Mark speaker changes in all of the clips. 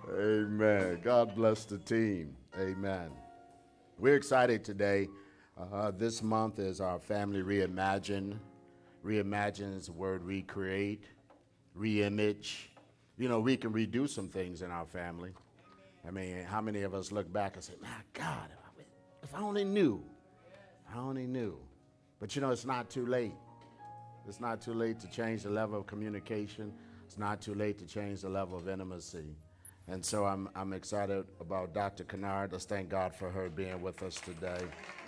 Speaker 1: Amen. God bless the team. Amen. We're excited today. This month is our family reimagine. Reimagine is the word recreate, reimage. You know, we can redo some things in our family. I mean, how many of us look back and say, my God, if I only knew. I only knew. But you know, it's not too late. It's not too late to change the level of communication. It's not too late to change the level of intimacy. And so I'm excited about Dr. Kennard. Let's thank God for her being with us today.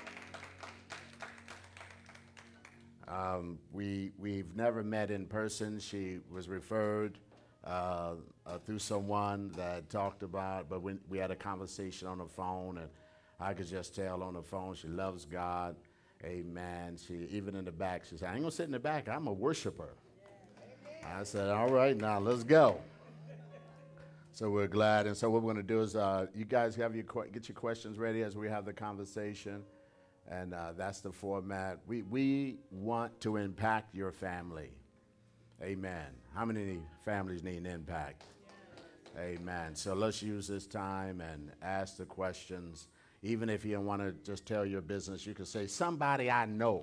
Speaker 1: We've never met in person. She was referred through someone that talked about, but we had a conversation on the phone, and I could just tell on the phone she loves God. Amen. She, even in the back, she said, I ain't going to sit in the back. I'm a worshiper. I said, all right, now let's go. So we're glad. And so what we're going to do is you guys have get your questions ready as we have the conversation. And that's the format. We want to impact your family. Amen. How many families need an impact? Amen. So let's use this time and ask the questions. Even if you don't want to just tell your business, you can say, somebody I know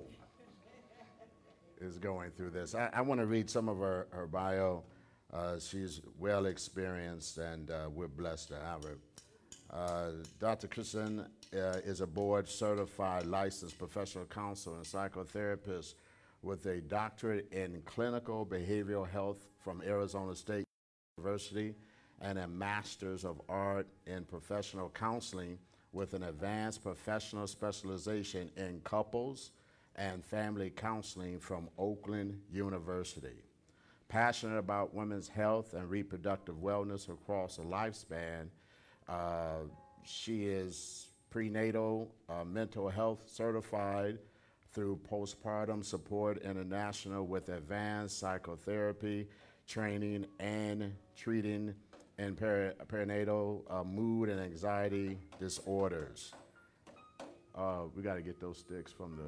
Speaker 1: is going through this. I want to read some of her bio. She's well experienced, and we're blessed to have her. Dr. Kristen is a board-certified licensed professional counselor and psychotherapist with a doctorate in clinical behavioral health from Arizona State University and a master's of art in professional counseling with an advanced professional specialization in couples and family counseling from Oakland University. Passionate about women's health and reproductive wellness across the lifespan, she is prenatal mental health certified through Postpartum Support International with advanced psychotherapy training and treating in perinatal mood and anxiety disorders. We got to get those sticks from the...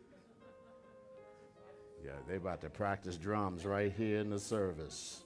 Speaker 1: Yeah, they about to practice drums right here in the service.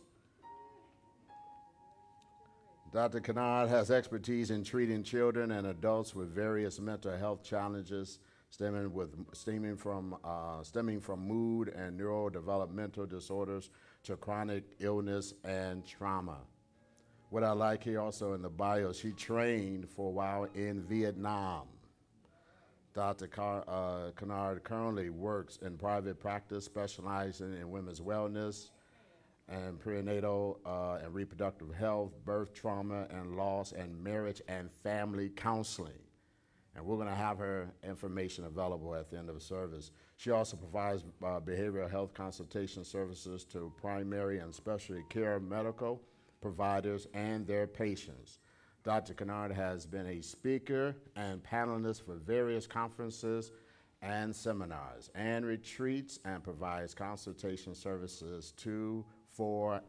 Speaker 1: Dr. Kennard has expertise in treating children and adults with various mental health challenges stemming from mood and neurodevelopmental disorders to chronic illness and trauma. What I like here also in the bio, she trained for a while in Vietnam. Dr. Kennard currently works in private practice, specializing in women's wellness and prenatal and reproductive health, birth trauma and loss, and marriage and family counseling. And we're going to have her information available at the end of the service. She also provides behavioral health consultation services to primary and specialty care medical providers and their patients. Dr. Kennard has been a speaker and panelist for various conferences and seminars and retreats, and provides consultation services for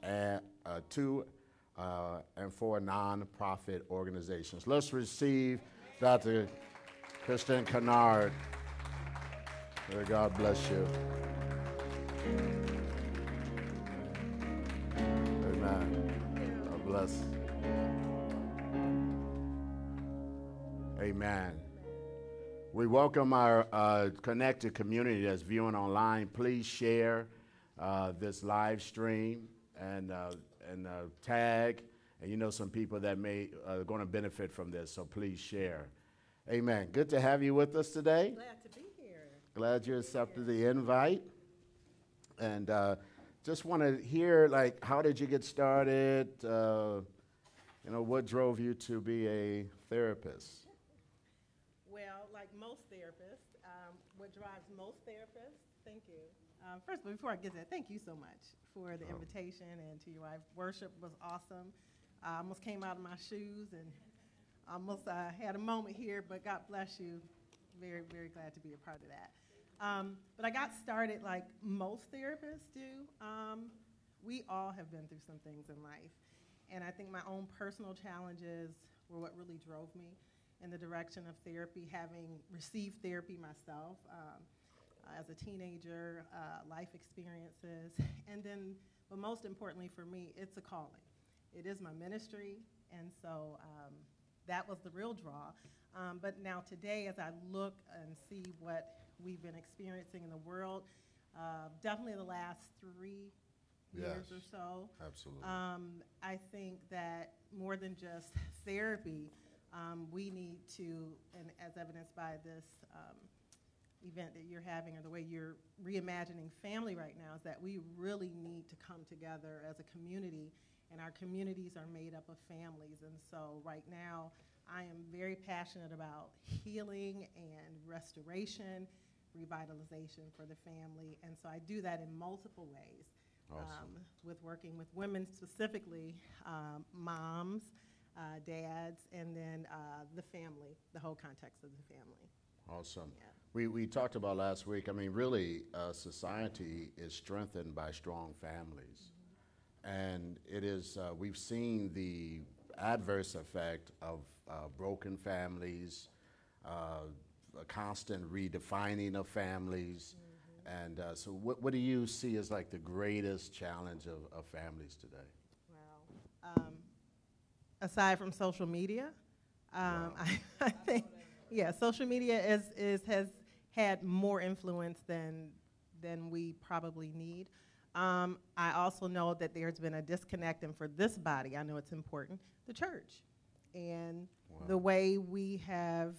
Speaker 1: nonprofit organizations. Let's receive Dr. Kristen Kennard. God bless you. Amen. God bless. Amen. We welcome our connected community that's viewing online. Please share this live stream and tag. And you know some people that may are going to benefit from this, so please share. Amen. Good to have you with us today.
Speaker 2: Glad to be here.
Speaker 1: Glad you accepted the invite. And just want to hear, like, how did you get started? What drove you to be a therapist?
Speaker 2: Well, like most therapists, what drives most therapists, thank you. First, before I get there, thank you so much for the invitation, and to your wife. Worship was awesome. I almost came out of my shoes and almost had a moment here, but God bless you. Very, very glad to be a part of that. But I got started like most therapists do. We all have been through some things in life. And I think my own personal challenges were what really drove me in the direction of therapy, having received therapy myself as a teenager, life experiences. And then, but most importantly for me, it's a calling. It is my ministry, and so that was the real draw. But now today, as I look and see what we've been experiencing in the world, definitely the last 3 years
Speaker 3: Yes.
Speaker 2: or so,
Speaker 3: Absolutely.
Speaker 2: I think that more than just therapy, we need to, and as evidenced by this event that you're having or the way you're reimagining family right now, is that we really need to come together as a community, and our communities are made up of families. And so right now, I am very passionate about healing and restoration, revitalization for the family. And so I do that in multiple ways.
Speaker 1: Awesome.
Speaker 2: With working with women specifically, moms, dads, and then the family, the whole context of the family.
Speaker 1: Awesome.
Speaker 2: Yeah.
Speaker 1: We talked about last week, I mean, really, society is strengthened by strong families. And it is, we've seen the adverse effect of broken families, a constant redefining of families. And so what do you see as like the greatest challenge of families today?
Speaker 2: Well, aside from social media, I think, yeah, social media has had more influence than we probably need. I also know that there's been a disconnect, and for this body, I know it's important, the church. And the way we have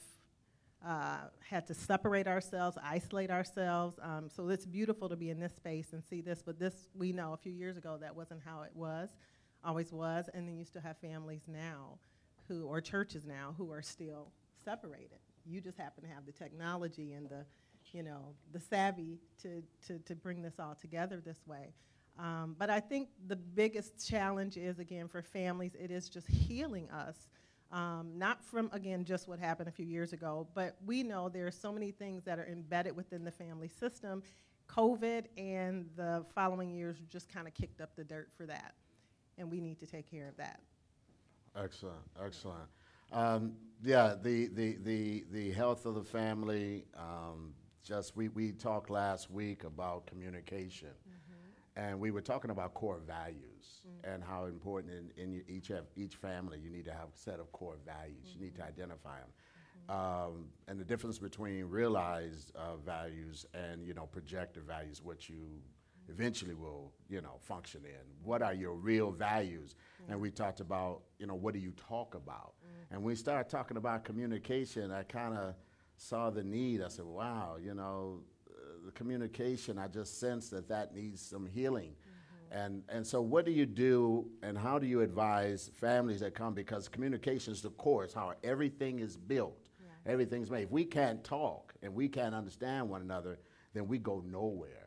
Speaker 2: had to separate ourselves, isolate ourselves. So it's beautiful to be in this space and see this, but this, we know a few years ago that wasn't how it was, always was, and then you still have families now or churches now who are still separated. You just happen to have the technology and the savvy to bring this all together this way. But I think the biggest challenge is, again, for families, it is just healing us. Not from, again, just what happened a few years ago, but we know there are so many things that are embedded within the family system. COVID and the following years just kind of kicked up the dirt for that, and we need to take care of that.
Speaker 1: Excellent, excellent. Yeah, the health of the family, just we talked last week about communication. And we were talking about core values and how important in each family you need to have a set of core values. You need to identify them. And the difference between realized values and, projected values, what you eventually will, function in. What are your real values? And we talked about, what do you talk about? And when we started talking about communication, I kind of saw the need. I said, wow, the communication, I just sense that needs some healing. And so what do you do and how do you advise families that come? Because communication is the core, it's how everything is built, everything's made. If we can't talk and we can't understand one another, then we go nowhere.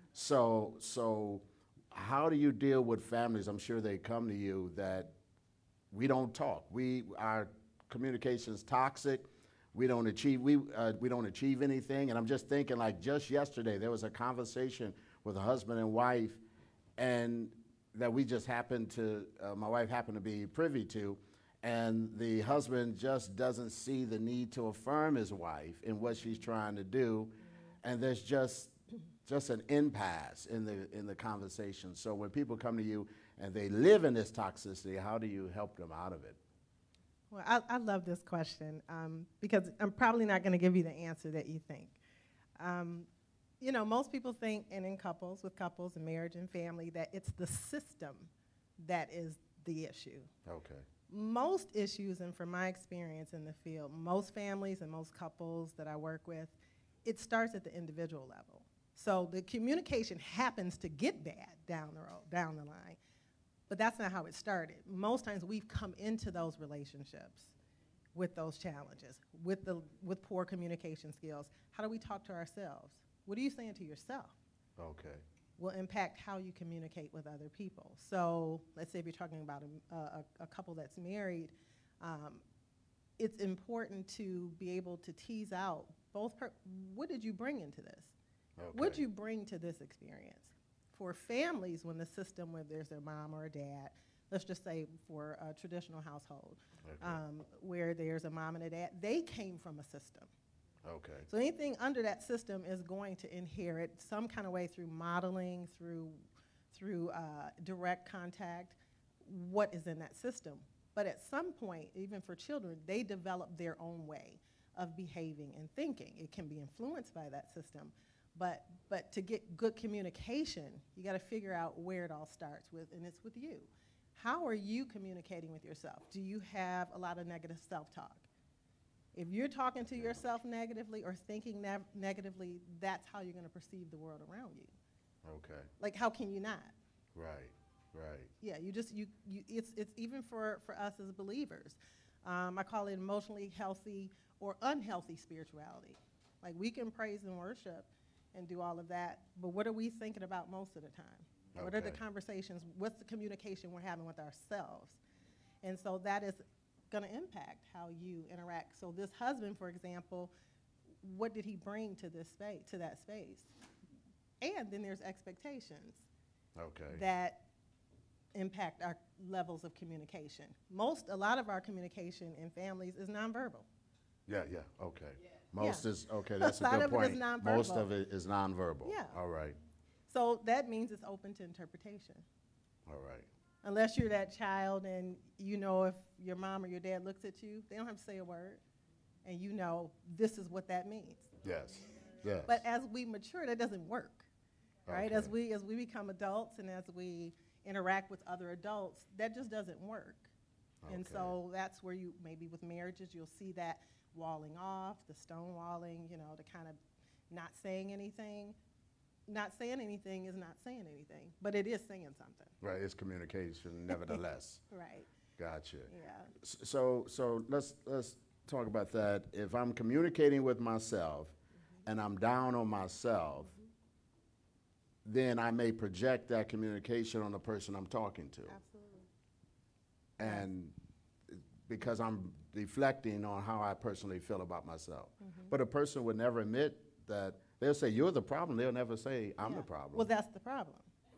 Speaker 1: So how do you deal with families? I'm sure they come to you that we don't talk. Our communication's toxic. We don't achieve anything. And I'm just thinking, like just yesterday, there was a conversation with a husband and wife, and that we just my wife happened to be privy to, and the husband just doesn't see the need to affirm his wife in what she's trying to do, and there's just an impasse in the conversation. So when people come to you and they live in this toxicity, how do you help them out of it?
Speaker 2: Well, I love this question because I'm probably not going to give you the answer that you think. Most people think, and in with couples and marriage and family, that it's the system that is the issue.
Speaker 1: Okay.
Speaker 2: Most issues, and from my experience in the field, most families and most couples that I work with, it starts at the individual level. So the communication happens to get bad down the line. But that's not how it started. Most times we've come into those relationships with those challenges, with poor communication skills. How do we talk to ourselves? What are you saying to yourself?
Speaker 1: Okay.
Speaker 2: Will impact how you communicate with other people. So let's say if you're talking about a couple that's married, it's important to be able to tease out what did you bring into this?
Speaker 1: Okay.
Speaker 2: What did you bring to this experience? For families, when the system, where there's a mom or a dad, let's just say for a traditional household, where there's a mom and a dad, they came from a system.
Speaker 1: Okay.
Speaker 2: So anything under that system is going to inherit some kind of way through modeling, through direct contact, what is in that system. But at some point, even for children, they develop their own way of behaving and thinking. It can be influenced by that system. But to get good communication, you got to figure out where it all starts with, and it's with you. How are you communicating with yourself? Do you have a lot of negative self-talk? If you're talking to yourself negatively or thinking negatively, that's how you're going to perceive the world around you.
Speaker 1: Okay.
Speaker 2: Like, how can you not?
Speaker 1: Right. Right.
Speaker 2: Yeah, it's even for us as believers. I call it emotionally healthy or unhealthy spirituality. Like, we can praise and worship and do all of that, but what are we thinking about most of the time? Okay. What are the conversations, what's the communication we're having with ourselves? And so that is going to impact how you interact. So this husband, for example, what did he bring to this space, to that space? And then there's expectations that impact our levels of communication. A lot of our communication in families is nonverbal.
Speaker 1: Yeah, okay. Most is, okay, that's a good point. Most of it is nonverbal.
Speaker 2: Yeah.
Speaker 1: All right.
Speaker 2: So that means it's open to interpretation.
Speaker 1: All right.
Speaker 2: Unless you're that child and you know if your mom or your dad looks at you, they don't have to say a word, and you know this is what that means.
Speaker 1: Yes, yes.
Speaker 2: But as we mature, that doesn't work, right?
Speaker 1: Okay.
Speaker 2: As we become adults and as we interact with other adults, that just doesn't work. Okay. And so that's where you, maybe with marriages, you'll see that walling off, the stonewalling, the kind of not saying anything. Not saying anything is not saying anything, but it is saying something.
Speaker 1: Right, it's communication, nevertheless.
Speaker 2: Right.
Speaker 1: Gotcha.
Speaker 2: Yeah.
Speaker 1: So let's talk about that. If I'm communicating with myself and I'm down on myself, then I may project that communication on the person I'm talking to.
Speaker 2: Absolutely.
Speaker 1: And because I'm deflecting on how I personally feel about myself. But a person would never admit that. They'll say, you're the problem. They'll never say, I'm the problem.
Speaker 2: Well, that's the problem.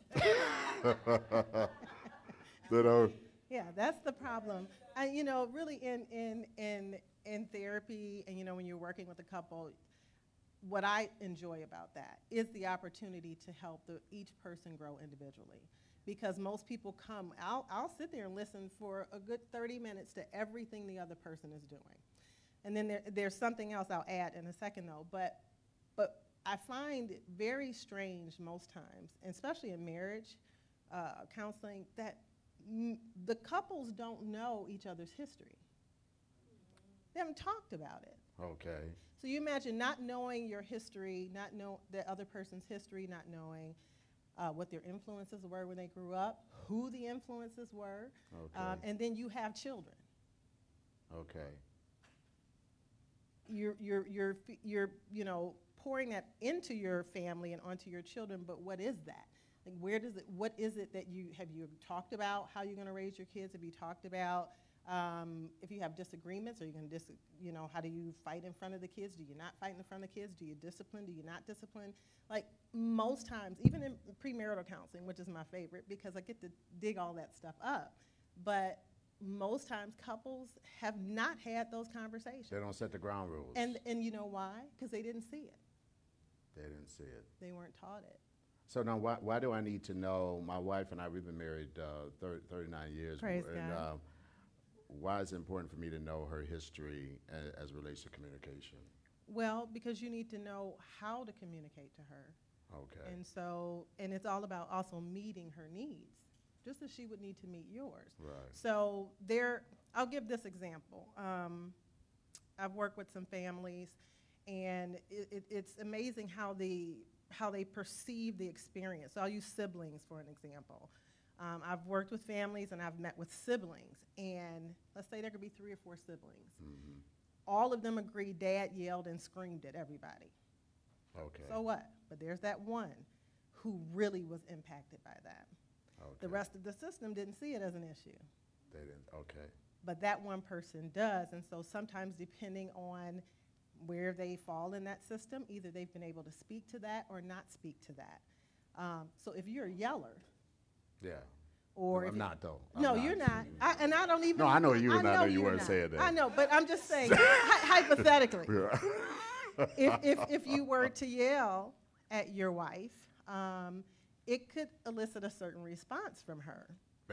Speaker 2: Yeah, that's the problem. Really in therapy and, when you're working with a couple, what I enjoy about that is the opportunity to help each person grow individually. Because most people come, I'll sit there and listen for a good 30 minutes to everything the other person is doing. And then there's something else I'll add in a second, though. But I find it very strange most times, especially in marriage counseling, that the couples don't know each other's history. They haven't talked about it.
Speaker 1: Okay.
Speaker 2: So you imagine not knowing your history, not know the other person's history, not knowing what their influences were when they grew up, who the influences were, and then you have children.
Speaker 1: Okay.
Speaker 2: You're pouring that into your family and onto your children, but what is that? Like, what is it that have you talked about how you're going to raise your kids? Have you talked about if you have disagreements, are you going to how do you fight in front of the kids? Do you not fight in front of the kids? Do you discipline? Do you not discipline? Like, most times, even in premarital counseling, which is my favorite because I get to dig all that stuff up, but most times couples have not had those conversations.
Speaker 1: They don't set the ground rules.
Speaker 2: And you know why? Because they didn't see it.
Speaker 1: They didn't see it.
Speaker 2: They weren't taught it.
Speaker 1: So now why do I need to know? My wife and I, we've been married 39 years.
Speaker 2: Praise God.
Speaker 1: Why is it important for me to know her history as it relates to communication?
Speaker 2: Well, because you need to know how to communicate to her.
Speaker 1: Okay.
Speaker 2: And it's all about also meeting her needs, just as she would need to meet yours.
Speaker 1: Right.
Speaker 2: So I'll give this example. I've worked with some families, and it's amazing how they perceive the experience. So I'll use siblings for an example. I've worked with families and I've met with siblings, and let's say there could be 3 or 4 siblings. Mm-hmm. All of them agree Dad yelled and screamed at everybody.
Speaker 1: Okay.
Speaker 2: So what? But there's that one who really was impacted by that.
Speaker 1: Okay.
Speaker 2: The rest of the system didn't see it as an issue.
Speaker 1: They didn't, okay.
Speaker 2: But that one person does, and so sometimes depending on where they fall in that system, either they've been able to speak to that or not speak to that. So if you're a yeller,
Speaker 1: yeah.
Speaker 2: Or
Speaker 1: I'm not though.
Speaker 2: No, you're not. And I don't even.
Speaker 1: No, I know you, and I know you
Speaker 2: you're
Speaker 1: weren't
Speaker 2: not.
Speaker 1: saying that.
Speaker 2: I know, but I'm just saying, hypothetically,
Speaker 1: Yeah.
Speaker 2: if you were to yell at your wife, it could elicit a certain response from her.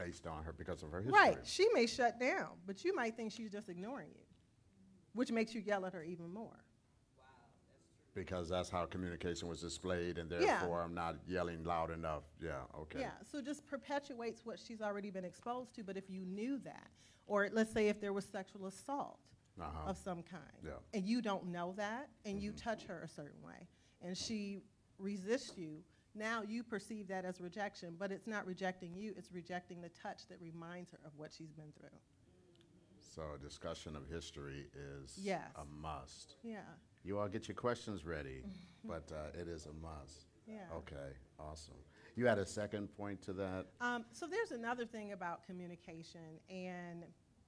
Speaker 1: based on her, because of her history.
Speaker 2: Right. She may shut down, but you might think she's just ignoring you, which makes you yell at her even more.
Speaker 1: Because that's how communication was displayed, and
Speaker 2: Yeah.
Speaker 1: therefore I'm not yelling loud enough. Yeah, okay.
Speaker 2: Yeah, so just perpetuates what she's already been exposed to, but if you knew that, or let's say if there was sexual assault
Speaker 1: Uh-huh.
Speaker 2: of some kind,
Speaker 1: Yeah.
Speaker 2: and you don't know that, and you touch her a certain way, and she resists you, now you perceive that as rejection, but it's not rejecting you, it's rejecting the touch that reminds her of what she's been through.
Speaker 1: So a discussion of history is
Speaker 2: Yes.
Speaker 1: a must.
Speaker 2: Yeah,
Speaker 1: You all get your questions ready, but it is a must.
Speaker 2: yeah.
Speaker 1: Okay, awesome. You had a second point to that?
Speaker 2: So there's another thing about communication, and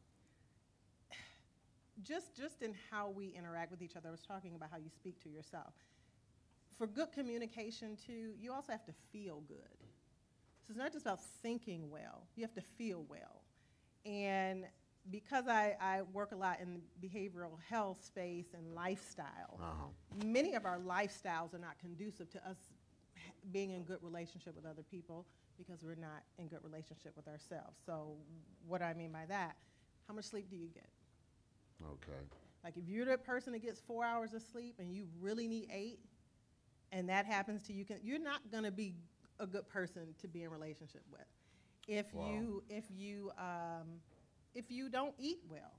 Speaker 2: just in how we interact with each other. I was talking about how you speak to yourself. For good communication, too, you also have to feel good. So it's not just about thinking well. You have to feel well. And because I work a lot in the behavioral health space and lifestyle,
Speaker 1: Uh-huh.
Speaker 2: many of our lifestyles are not conducive to us being in good relationship with other people because we're not in good relationship with ourselves. So what do I mean by that? How much sleep do you get?
Speaker 1: Okay.
Speaker 2: Like if you're the person that gets 4 hours of sleep and you really need 8, and that happens to you, you're not going to be a good person to be in relationship with. If
Speaker 1: Wow.
Speaker 2: if you don't eat well,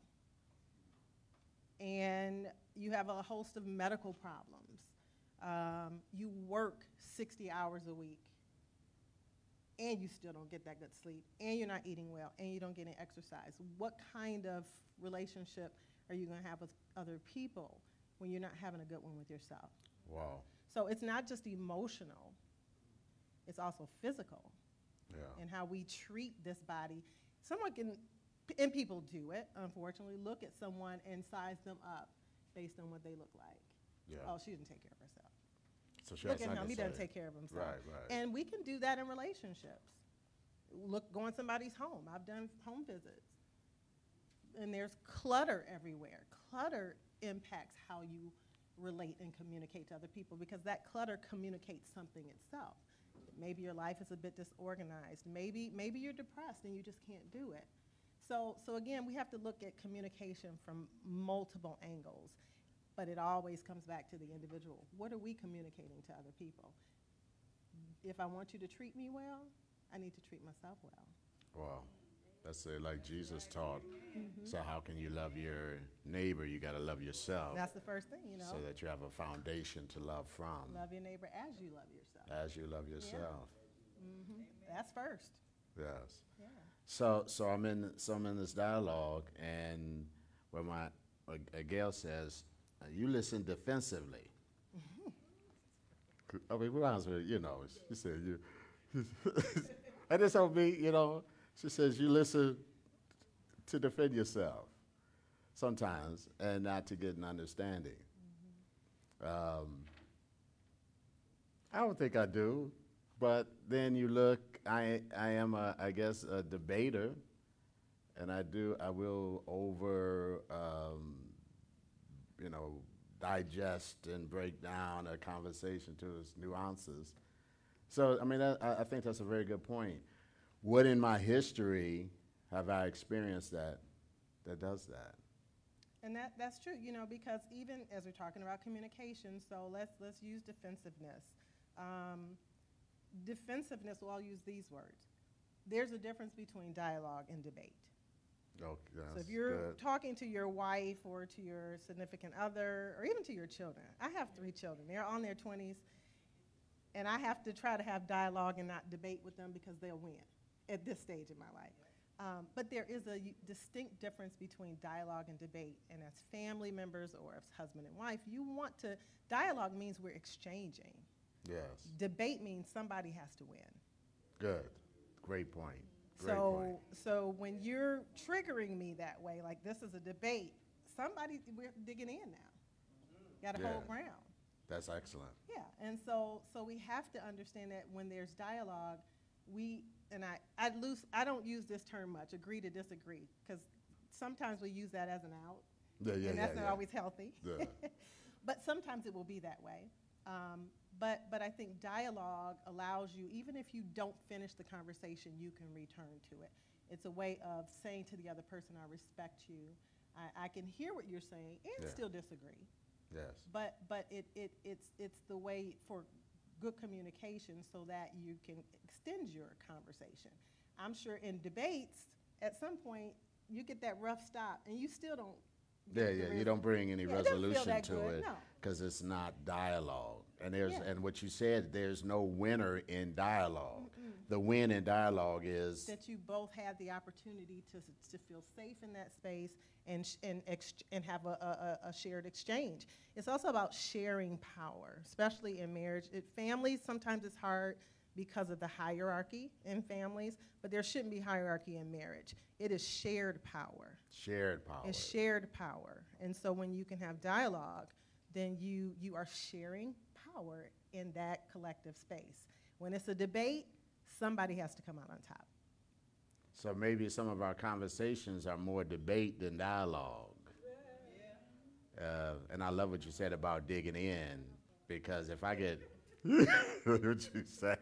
Speaker 2: and you have a host of medical problems, you work 60 hours a week, and you still don't get that good sleep, and you're not eating well, and you don't get any exercise, what kind of relationship are you going to have with other people when you're not having a good one with yourself?
Speaker 1: Wow.
Speaker 2: So it's not just emotional, it's also physical,
Speaker 1: Yeah.
Speaker 2: and how we treat this body. Someone can, and people do it, unfortunately, look at someone and size them up based on what they look like.
Speaker 1: Yeah.
Speaker 2: Oh, she didn't take care of herself.
Speaker 1: So she
Speaker 2: Look
Speaker 1: has
Speaker 2: at him,
Speaker 1: nothing
Speaker 2: he
Speaker 1: to
Speaker 2: doesn't
Speaker 1: say.
Speaker 2: take care of himself.
Speaker 1: Right, right.
Speaker 2: And we can do that in relationships. Look, go in somebody's home. I've done home visits. And there's clutter everywhere. Clutter impacts how you relate and communicate to other people because that clutter communicates something itself. Maybe your life is a bit disorganized. Maybe you're depressed and you just can't do it. So again, we have to look at communication from multiple angles, but it always comes back to the individual. What are we communicating to other people? If I want you to treat me well, I need to treat myself well.
Speaker 1: Wow. That's it, like Jesus taught. So how can you love your neighbor? You got to love yourself
Speaker 2: That's the first thing,
Speaker 1: so that you have a foundation to love from
Speaker 2: Love your neighbor as you love yourself.
Speaker 1: as you love yourself.
Speaker 2: That's first.
Speaker 1: Yes.
Speaker 2: Yeah.
Speaker 1: So I'm in this dialogue, and where Gail says, "You listen defensively." I mean, we honest with you know. She said you, and this don't mean you know. She says you listen to defend yourself sometimes, and not to get an understanding. I don't think I do, but then you look. I am I guess a debater, and I will digest and break down a conversation to its nuances. So I mean I think that's a very good point. What in my history have I experienced that does that?
Speaker 2: And that's true, because even as we're talking about communication, so let's use defensiveness. Defensiveness, well, I'll use these words. There's a difference between dialogue and debate.
Speaker 1: Oh,
Speaker 2: So if you're talking to your wife or to your significant other or even to your children, I have 3 children. They're on their 20s, and I have to try to have dialogue and not debate with them because they'll win at this stage in my life. But there is a distinct difference between dialogue and debate. And as family members or as husband and wife, dialogue means we're exchanging.
Speaker 1: Yes.
Speaker 2: Debate means somebody has to win.
Speaker 1: Good. Great point. Great point.
Speaker 2: So when you're triggering me that way, like this is a debate, we're digging in now. Got to
Speaker 1: Yeah.
Speaker 2: hold ground.
Speaker 1: That's excellent.
Speaker 2: Yeah, and so we have to understand that when there's dialogue, I don't use this term much, agree to disagree, because sometimes we use that as an out, and that's not always healthy.
Speaker 1: Yeah.
Speaker 2: But sometimes it will be that way. But I think dialogue allows you, even if you don't finish the conversation, you can return to it. It's a way of saying to the other person, I respect you. I can hear what you're saying and
Speaker 1: Yeah.
Speaker 2: still disagree.
Speaker 1: Yes.
Speaker 2: But it's the way for good communication so that you can extend your conversation. I'm sure in debates, at some point, you get that rough stop and you still don't
Speaker 1: Yeah,
Speaker 2: get the
Speaker 1: yeah. You
Speaker 2: res-
Speaker 1: don't bring any
Speaker 2: Yeah, it doesn't feel
Speaker 1: resolution
Speaker 2: that
Speaker 1: to
Speaker 2: good,
Speaker 1: it
Speaker 2: no.
Speaker 1: because it's not dialogue. And there's
Speaker 2: Yeah.
Speaker 1: and what you said, there's no winner in dialogue. The win in dialogue is
Speaker 2: That you both had the opportunity to feel safe in that space and have a shared exchange. It's also about sharing power, especially in marriage. Families, sometimes it's hard because of the hierarchy in families, but there shouldn't be hierarchy in marriage. It is shared power.
Speaker 1: shared power.
Speaker 2: It's shared power. And so when you can have dialogue, then you are sharing power in that collective space. When it's a debate, somebody has to come out on top.
Speaker 1: So maybe some of our conversations are more debate than dialogue. And I love what you said about digging in, because if I get what you say,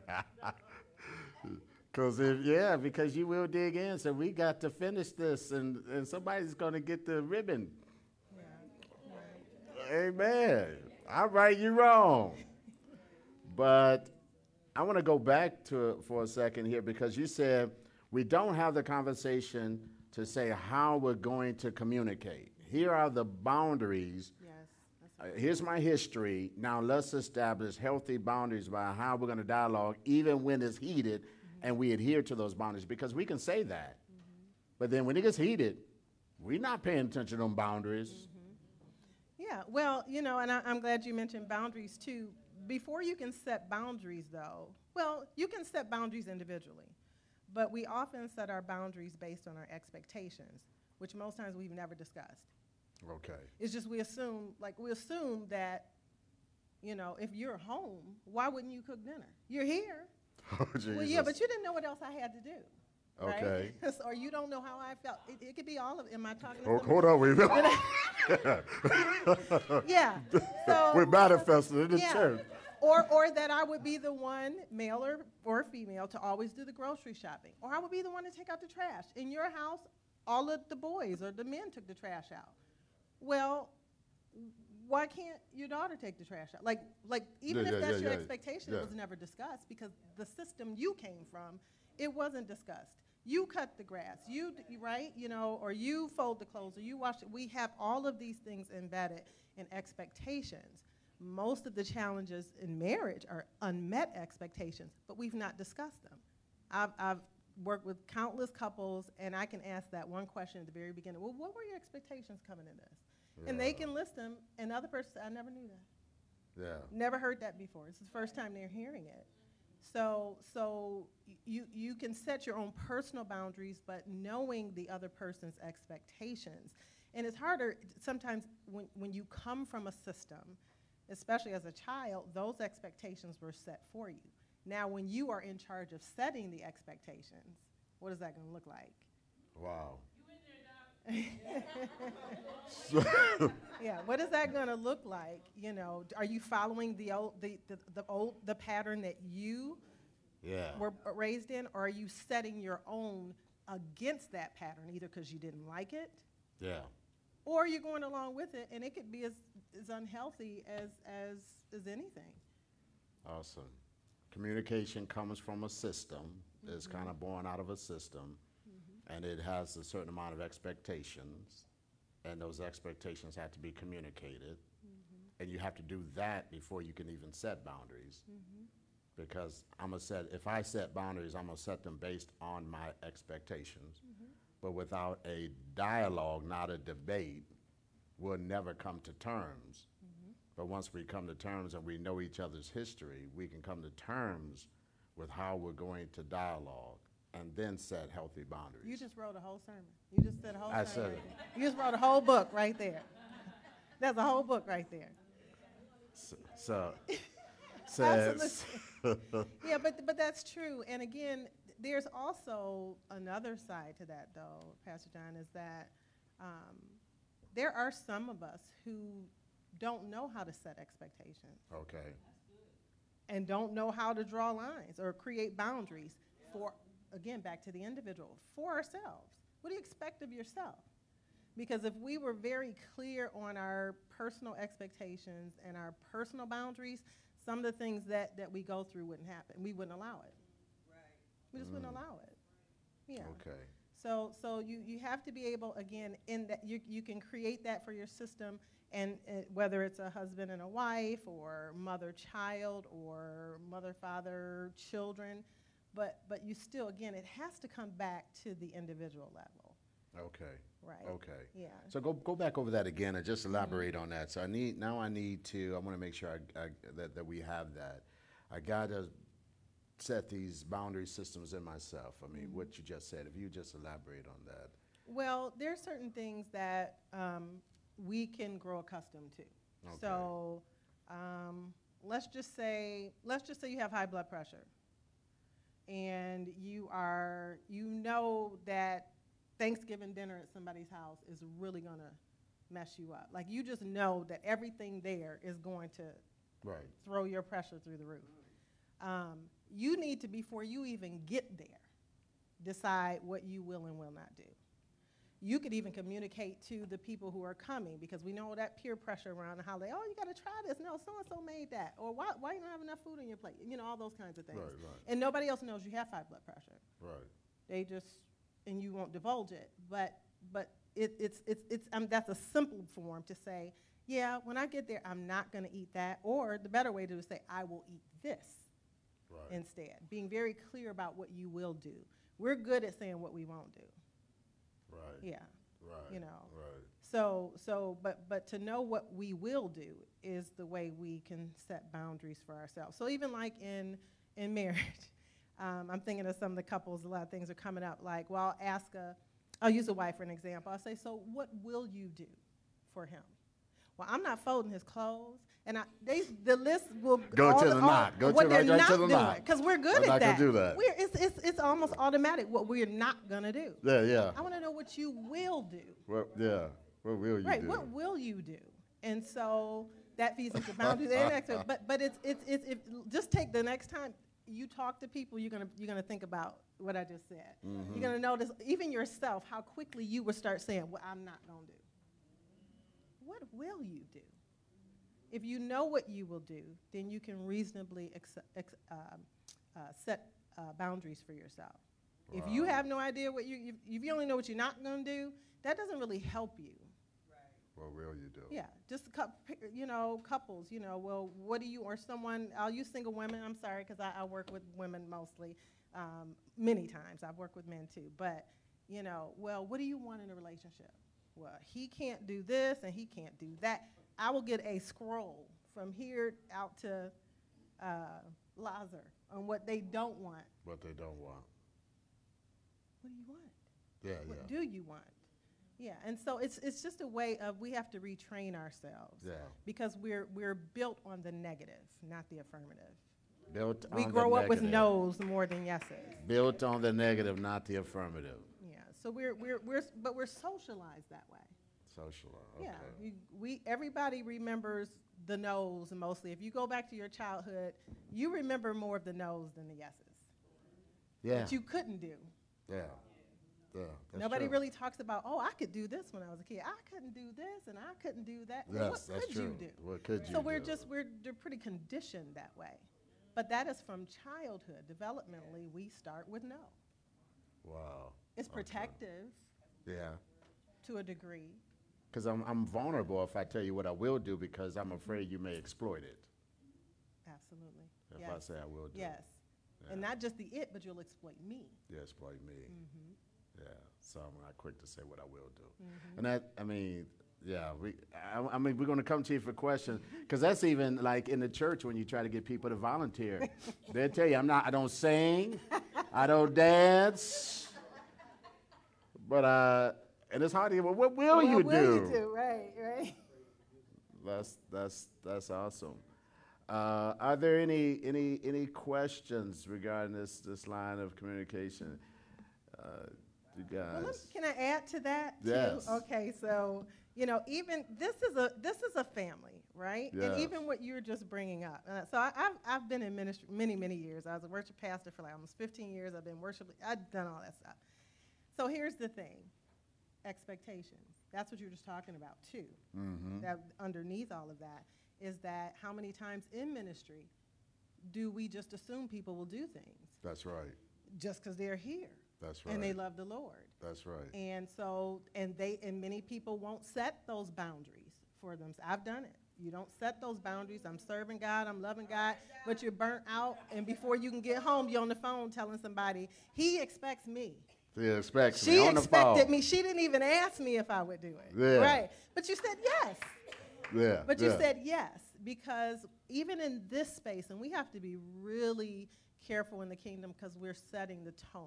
Speaker 1: because you will dig in. So we got to finish this, and somebody's going to get the ribbon.
Speaker 2: Yeah.
Speaker 1: Amen. I right you wrong. But I want to go back to it for a second here, because you said we don't have the conversation to say how we're going to communicate. Here are the boundaries.
Speaker 2: Yes. That's
Speaker 1: Here's my history. Now let's establish healthy boundaries by how we're going to dialogue, even when it's heated, and we adhere to those boundaries, because we can say that. But then when it gets heated, we're not paying attention to them boundaries.
Speaker 2: Yeah, well, and I'm glad you mentioned boundaries too. Before you can set boundaries, though, well, you can set boundaries individually, but we often set our boundaries based on our expectations, which most times we've never discussed.
Speaker 1: Okay.
Speaker 2: It's just we assume that, if you're home, why wouldn't you cook dinner? You're here.
Speaker 1: Oh, Jesus.
Speaker 2: Well, yeah, but you didn't know what else I had to do. Right?
Speaker 1: Okay.
Speaker 2: Or you don't know how I felt. It could be all of it. Am I talking to
Speaker 1: Hold on, wait a minute.
Speaker 2: Yeah. So,
Speaker 1: We're manifesting in the
Speaker 2: yeah.
Speaker 1: church.
Speaker 2: Or that I would be the one, male or female, to always do the grocery shopping. Or I would be the one to take out the trash. In your house, all of the boys or the men took the trash out. Well, why can't your daughter take the trash out? Like even if that's your expectation, it was never discussed, because the system you came from, it wasn't discussed. You cut the grass, right? Or you fold the clothes, or you wash it. We have all of these things embedded in expectations. Most of the challenges in marriage are unmet expectations, but we've not discussed them. I've worked with countless couples, and I can ask that one question at the very beginning. Well, what were your expectations coming in this?
Speaker 1: Yeah.
Speaker 2: And they can list them, and the other person said, I never knew that.
Speaker 1: Yeah.
Speaker 2: Never heard that before. It's the first time they're hearing it. So you can set your own personal boundaries, but knowing the other person's expectations. And it's harder sometimes when you come from a system, especially as a child, those expectations were set for you. Now, when you are in charge of setting the expectations, what is that going to look like?
Speaker 1: Wow.
Speaker 2: Yeah, what is that going to look like? Are you following the pattern that you were raised in, or are you setting your own against that pattern, either because you didn't like it, or you're going along with it, and it could be as unhealthy as anything.
Speaker 1: Awesome. Communication comes from a system. It's kind of born out of a system, and it has a certain amount of expectations, and those expectations have to be communicated, and you have to do that before you can even set boundaries, because if I set boundaries, I'm gonna set them based on my expectations, but without a dialogue, not a debate, we'll never come to terms. But once we come to terms and we know each other's history, we can come to terms with how we're going to dialogue and then set healthy boundaries.
Speaker 2: You just wrote a whole sermon. You just said a whole sermon.
Speaker 1: I said
Speaker 2: right
Speaker 1: it.
Speaker 2: there. You just wrote a whole book right there. That's a whole book right there.
Speaker 1: So
Speaker 2: Yeah, but that's true. And again, there's also another side to that, though, Pastor John, is that there are some of us who don't know how to set expectations.
Speaker 1: Okay.
Speaker 2: and don't know how to draw lines or create boundaries for, again, back to the individual, for ourselves. What do you expect of yourself? Because if we were very clear on our personal expectations and our personal boundaries, some of the things that we go through wouldn't happen. We wouldn't allow it. We just wouldn't allow it. Yeah.
Speaker 1: Okay.
Speaker 2: So you have to be able, again, in that you can create that for your system, and whether it's a husband and a wife or mother-child or mother-father-children, but you still, again, it has to come back to the individual level.
Speaker 1: Okay.
Speaker 2: Right.
Speaker 1: Okay.
Speaker 2: Yeah.
Speaker 1: So go back over that again and just elaborate on that. So I want to make sure that we have that. I got to set these boundary systems in myself. I mean, what you just said, if you just elaborate on that.
Speaker 2: Well, there are certain things that we can grow accustomed to.
Speaker 1: Okay.
Speaker 2: So let's just say you have high blood pressure, and you know that Thanksgiving dinner at somebody's house is really going to mess you up. Like, you just know that everything there is going to throw your pressure through the roof. You need to, before you even get there, decide what you will and will not do. You could even communicate to the people who are coming, because we know that peer pressure around the holiday. Oh, you got to try this. No, so-and-so made that. Or why you don't have enough food on your plate? You know, all those kinds of things.
Speaker 1: Right.
Speaker 2: And nobody else knows you have high blood pressure.
Speaker 1: Right.
Speaker 2: They just, and you won't divulge it. But it's that's a simple form to say, yeah, when I get there, I'm not going to eat that. Or the better way to do is say, I will eat this instead. Being very clear about what you will do. We're good at saying what we won't do.
Speaker 1: Right.
Speaker 2: Yeah.
Speaker 1: Right.
Speaker 2: You know.
Speaker 1: Right.
Speaker 2: But to know what we will do is the way we can set boundaries for ourselves. So even like in marriage, I'm thinking of some of the couples, a lot of things are coming up. Like, well, I'll use a wife for an example. I'll say, so what will you do for him? Well, I'm not folding his clothes. And the list will
Speaker 1: go to the knot. Go to the knot.
Speaker 2: Because we're good at that.
Speaker 1: We're not going to do that.
Speaker 2: It's almost automatic what we're not going to do.
Speaker 1: Yeah.
Speaker 2: I want to know what you will do.
Speaker 1: What will you do?
Speaker 2: Right, what will you do? And so that feeds into boundaries. But it's just take the next time you talk to people, you're gonna think about what I just said. Mm-hmm. You're gonna notice, even yourself, how quickly you will start saying, well, I'm not gonna do. What will you do? If you know what you will do, then you can reasonably set boundaries for yourself. Wow. If you have no idea if you only know what you're not gonna do, that doesn't really help you.
Speaker 1: What will you do?
Speaker 2: Yeah, just couples, well, what do you, or someone, I'll use single women, I'm sorry, because I work with women mostly, many times. I've worked with men too, but, well, what do you want in a relationship? Well, he can't do this and he can't do that. I will get a scroll from here out to Lazar on what they don't want.
Speaker 1: What they don't want.
Speaker 2: What do you want?
Speaker 1: Yeah,
Speaker 2: What do you want? Yeah, and so it's just a way of, we have to retrain ourselves.
Speaker 1: Yeah.
Speaker 2: Because we're built on the negative, not the affirmative.
Speaker 1: Built on
Speaker 2: we grow up with no's more than yeses.
Speaker 1: Built on the negative, not the affirmative.
Speaker 2: Yeah. So we're socialized that way.
Speaker 1: Socialized. Okay.
Speaker 2: Yeah. Everybody remembers the no's mostly. If you go back to your childhood, you remember more of the no's than the yeses.
Speaker 1: Yeah.
Speaker 2: That you couldn't do.
Speaker 1: Yeah. Yeah,
Speaker 2: nobody
Speaker 1: true.
Speaker 2: really talks about, I could do this when I was a kid. I couldn't do this and I couldn't do that.
Speaker 1: Yes,
Speaker 2: what
Speaker 1: that's
Speaker 2: could
Speaker 1: true.
Speaker 2: you do?
Speaker 1: What could you
Speaker 2: so
Speaker 1: do?
Speaker 2: They're pretty conditioned that way. But that is from childhood. Developmentally, we start with no.
Speaker 1: Wow.
Speaker 2: It's protective.
Speaker 1: Yeah.
Speaker 2: To a degree.
Speaker 1: Because I'm vulnerable if I tell you what I will do, because I'm afraid you may exploit it.
Speaker 2: Absolutely.
Speaker 1: If I say I will do.
Speaker 2: Yes. Yeah. And not just the it, but you'll exploit me.
Speaker 1: Yeah, exploit me.
Speaker 2: Mm-hmm.
Speaker 1: Yeah, so I'm not quick to say what I will do.
Speaker 2: Mm-hmm.
Speaker 1: And that, we're going to come to you for questions, because that's even like in the church when you try to get people to volunteer. They'll tell you, I don't sing, I don't dance, but, and it's hard to get, well, what will you do?
Speaker 2: What will you do, right.
Speaker 1: That's awesome. Are there any questions regarding this line of communication? you
Speaker 2: Well,
Speaker 1: guys.
Speaker 2: can I add to that too?
Speaker 1: Yes.
Speaker 2: Okay, so even this is a family, right?
Speaker 1: Yes.
Speaker 2: And even what you're just bringing up. So I've been in ministry many years. I was a worship pastor for like almost 15 years. I've been worshiping. I've done all that stuff. So here's the thing: expectations. That's what you're just talking about too.
Speaker 1: Mm-hmm.
Speaker 2: That underneath all of that is that how many times in ministry do we just assume people will do things
Speaker 1: That's right.
Speaker 2: just because they're here?
Speaker 1: That's right.
Speaker 2: And they love the Lord.
Speaker 1: That's right.
Speaker 2: And so, and many people won't set those boundaries for them. I've done it. You don't set those boundaries. I'm serving God, I'm loving God, but you're burnt out. And before you can get home, you're on the phone telling somebody, he expects me.
Speaker 1: She expects me
Speaker 2: She
Speaker 1: on the phone.
Speaker 2: expected me. She didn't even ask me if I would do it.
Speaker 1: Yeah.
Speaker 2: Right. But you said yes.
Speaker 1: Yeah.
Speaker 2: But you
Speaker 1: yeah.
Speaker 2: said yes, because even in this space, and we have to be really careful in the kingdom because we're setting the tone,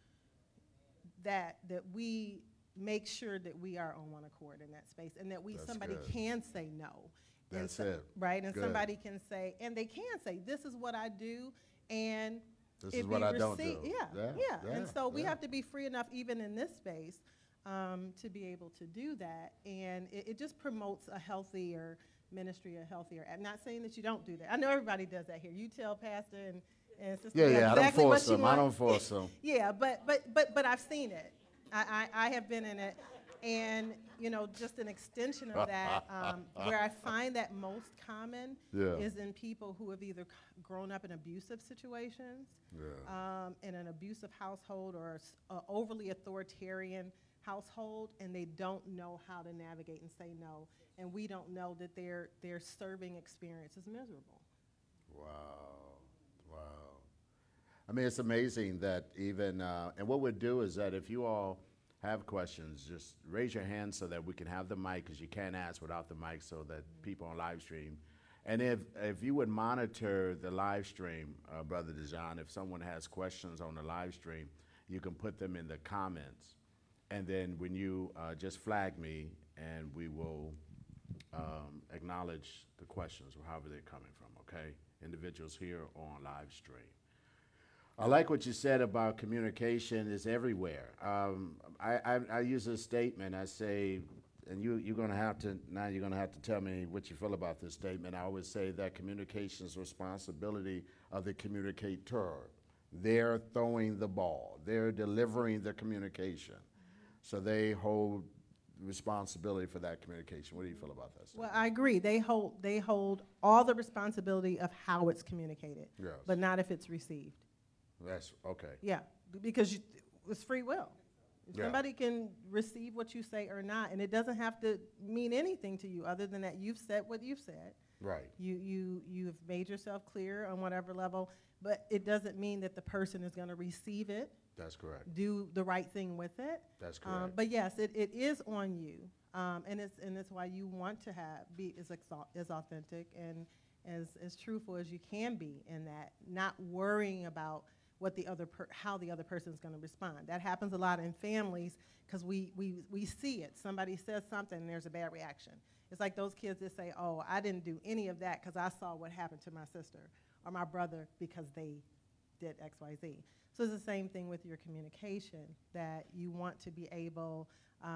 Speaker 2: that we make sure that we are on one accord in that space, and that
Speaker 1: That's
Speaker 2: somebody
Speaker 1: good.
Speaker 2: can say no.
Speaker 1: That's it.
Speaker 2: Right? And
Speaker 1: Good.
Speaker 2: somebody can say, and they can say, this is what I do, and
Speaker 1: This
Speaker 2: it
Speaker 1: is what
Speaker 2: be
Speaker 1: I don't
Speaker 2: received.
Speaker 1: do.
Speaker 2: Yeah. And so we
Speaker 1: yeah.
Speaker 2: have to be free enough, even in this space, to be able to do that. And it just promotes a healthier ministry, a healthier. I'm not saying that you don't do that. I know everybody does that here. You tell Pastor and Sister
Speaker 1: Yeah,
Speaker 2: Deb
Speaker 1: I
Speaker 2: exactly
Speaker 1: don't
Speaker 2: what
Speaker 1: force
Speaker 2: you
Speaker 1: them.
Speaker 2: want.
Speaker 1: I don't force them.
Speaker 2: Yeah, but I've seen it. I have been in it. And, just an extension of that, where I find that most common
Speaker 1: Yeah.
Speaker 2: is in people who have either grown up in abusive situations,
Speaker 1: Yeah.
Speaker 2: in an abusive household or an overly authoritarian household, and they don't know how to navigate and say no. And we don't know that their serving experience is miserable.
Speaker 1: Wow. Wow. I mean, it's amazing that even, and what we'll do is that if you all have questions, just raise your hand so that we can have the mic, because you can't ask without the mic, so that people on live stream. And if you would monitor the live stream, Brother Dejan, if someone has questions on the live stream, you can put them in the comments. And then when you just flag me, and we will acknowledge the questions, however they're coming from, okay? Individuals here or on live stream. I like what you said about communication is everywhere. I use a statement. I say, and you're going to have to tell me what you feel about this statement. I always say that communication is responsibility of the communicator. They're throwing the ball. They're delivering the communication. So they hold responsibility for that communication. What do you feel about that statement?
Speaker 2: Well, I agree. They hold all the responsibility of how it's communicated,
Speaker 1: Yes.
Speaker 2: but not if it's received.
Speaker 1: That's okay.
Speaker 2: Yeah, because it's free will.
Speaker 1: Yeah.
Speaker 2: Somebody can receive what you say or not, and it doesn't have to mean anything to you other than that you've said what you've said.
Speaker 1: Right.
Speaker 2: You've made yourself clear on whatever level, but it doesn't mean that the person is going to receive it,
Speaker 1: That's correct.
Speaker 2: do the right thing with it.
Speaker 1: That's correct.
Speaker 2: But yes, it is on you, and it's why you want to be as authentic and as truthful as you can be in that, not worrying about what how the other person is going to respond. That happens a lot in families because we see it. Somebody says something and there's a bad reaction. It's like those kids that say, "Oh, I didn't do any of that because I saw what happened to my sister or my brother because they did X, Y, Z." So it's the same thing with your communication, that you want to be able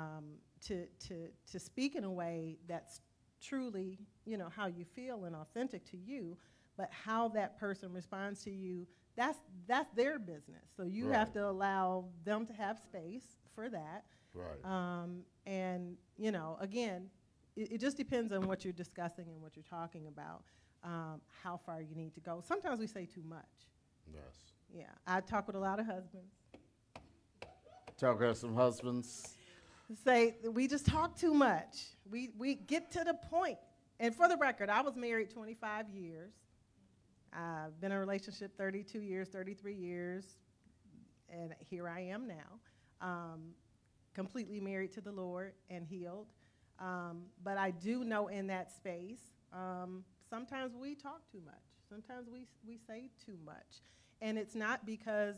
Speaker 2: to speak in a way that's truly, how you feel and authentic to you, but how that person responds to you, that's their business. So you
Speaker 1: Right.
Speaker 2: have to allow them to have space for that.
Speaker 1: Right.
Speaker 2: And, again, it just depends on what you're discussing and what you're talking about, how far you need to go. Sometimes we say too much.
Speaker 1: Yes.
Speaker 2: Yeah, I talk with a lot of husbands.
Speaker 1: Talk about some husbands.
Speaker 2: Say we just talk too much. We get to the point. And for the record, I was married 25 years. I've been in a relationship 32 years, 33 years, and here I am now, completely married to the Lord and healed. But I do know in that space, sometimes we talk too much. Sometimes we say too much. And it's not because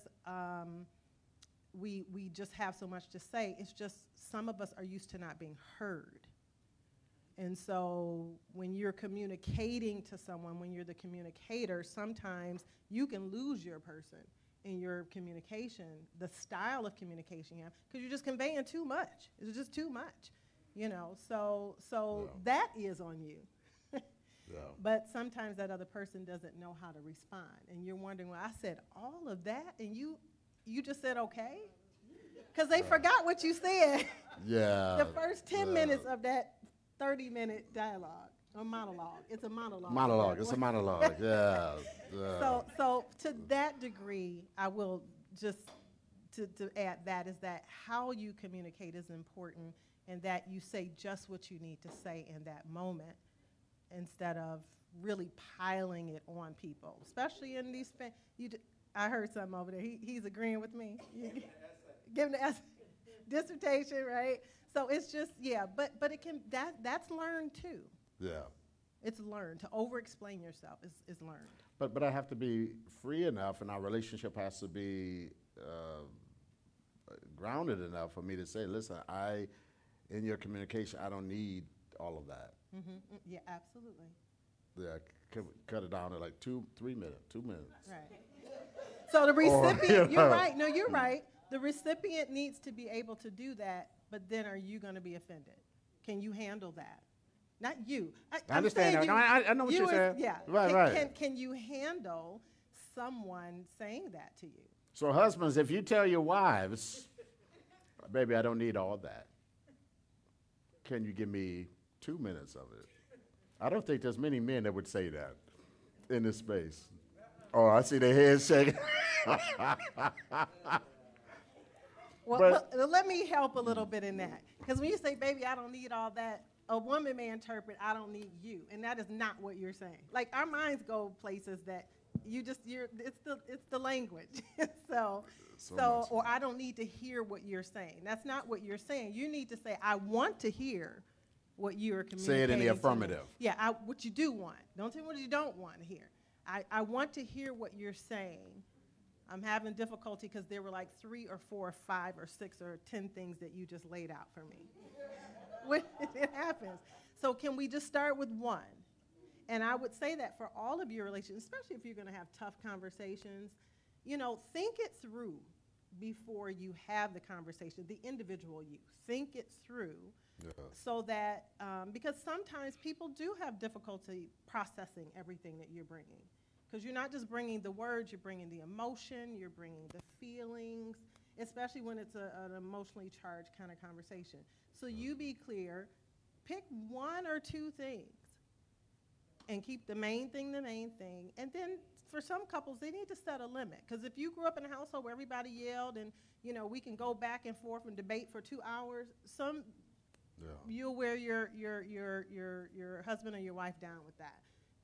Speaker 2: we just have so much to say. It's just some of us are used to not being heard. And so when you're communicating to someone, when you're the communicator, sometimes you can lose your person in your communication, the style of communication you have, because you're just conveying too much. It's just too much, you know. So that is on you.
Speaker 1: Yeah.
Speaker 2: But sometimes that other person doesn't know how to respond, and you're wondering, well, I said all of that, and you just said okay, because they forgot what you said.
Speaker 1: Yeah.
Speaker 2: The first 10 minutes of that 30-minute dialogue or monologue. It's a monologue.
Speaker 1: Monologue. It's a monologue. Yeah. Yeah.
Speaker 2: So to that degree, I will just to add that is that how you communicate is important, and that you say just what you need to say in that moment, instead of really piling it on people, especially in these. I heard something over there. He's agreeing with me. Give him the dissertation, right? So it's just but it can that's learned too.
Speaker 1: Yeah.
Speaker 2: It's learned. To over-explain yourself is learned.
Speaker 1: But I have to be free enough, and our relationship has to be grounded enough for me to say, listen, in your communication, I don't need all of that.
Speaker 2: Mm-hmm. Yeah, absolutely.
Speaker 1: Yeah, cut it down to like 2-3 minutes, 2 minutes.
Speaker 2: Right. So the recipient,
Speaker 1: you know.
Speaker 2: you're right. No, you're right. The recipient needs to be able to do that, but then are you going to be offended? Can you handle that? Not you.
Speaker 1: I understand that. No, I know what you're saying.
Speaker 2: Yeah.
Speaker 1: Right.
Speaker 2: Can you handle someone saying that to you?
Speaker 1: So husbands, if you tell your wives, baby, I don't need all that, can you give me 2 minutes of it? I don't think there's many men that would say that in this space. Oh, I see their heads shaking.
Speaker 2: Well, let me help a little bit in that. Because when you say, baby, I don't need all that, a woman may interpret, I don't need you. And that is not what you're saying. Like, our minds go places that it's the language. so or I don't need to hear what you're saying. That's not what you're saying. You need to say, I want to hear what you're communicating.
Speaker 1: Say it in the affirmative.
Speaker 2: Yeah, what you do want. Don't tell me what you don't want to hear. I want to hear what you're saying. I'm having difficulty because there were like 3 or 4 or 5 or 6 or 10 things that you just laid out for me. When it happens. So can we just start with one? And I would say that for all of your relationships, especially if you're going to have tough conversations, think it through before you have the conversation, the individual you. Think it through so that, because sometimes people do have difficulty processing everything that you're bringing. Because you're not just bringing the words, you're bringing the emotion, you're bringing the feelings, especially when it's an emotionally charged kind of conversation. So you be clear, pick 1 or 2 things, and keep the main thing. And then for some couples, they need to set a limit. Because if you grew up in a household where everybody yelled and, we can go back and forth and debate for 2 hours, you'll wear your husband or your wife down with that.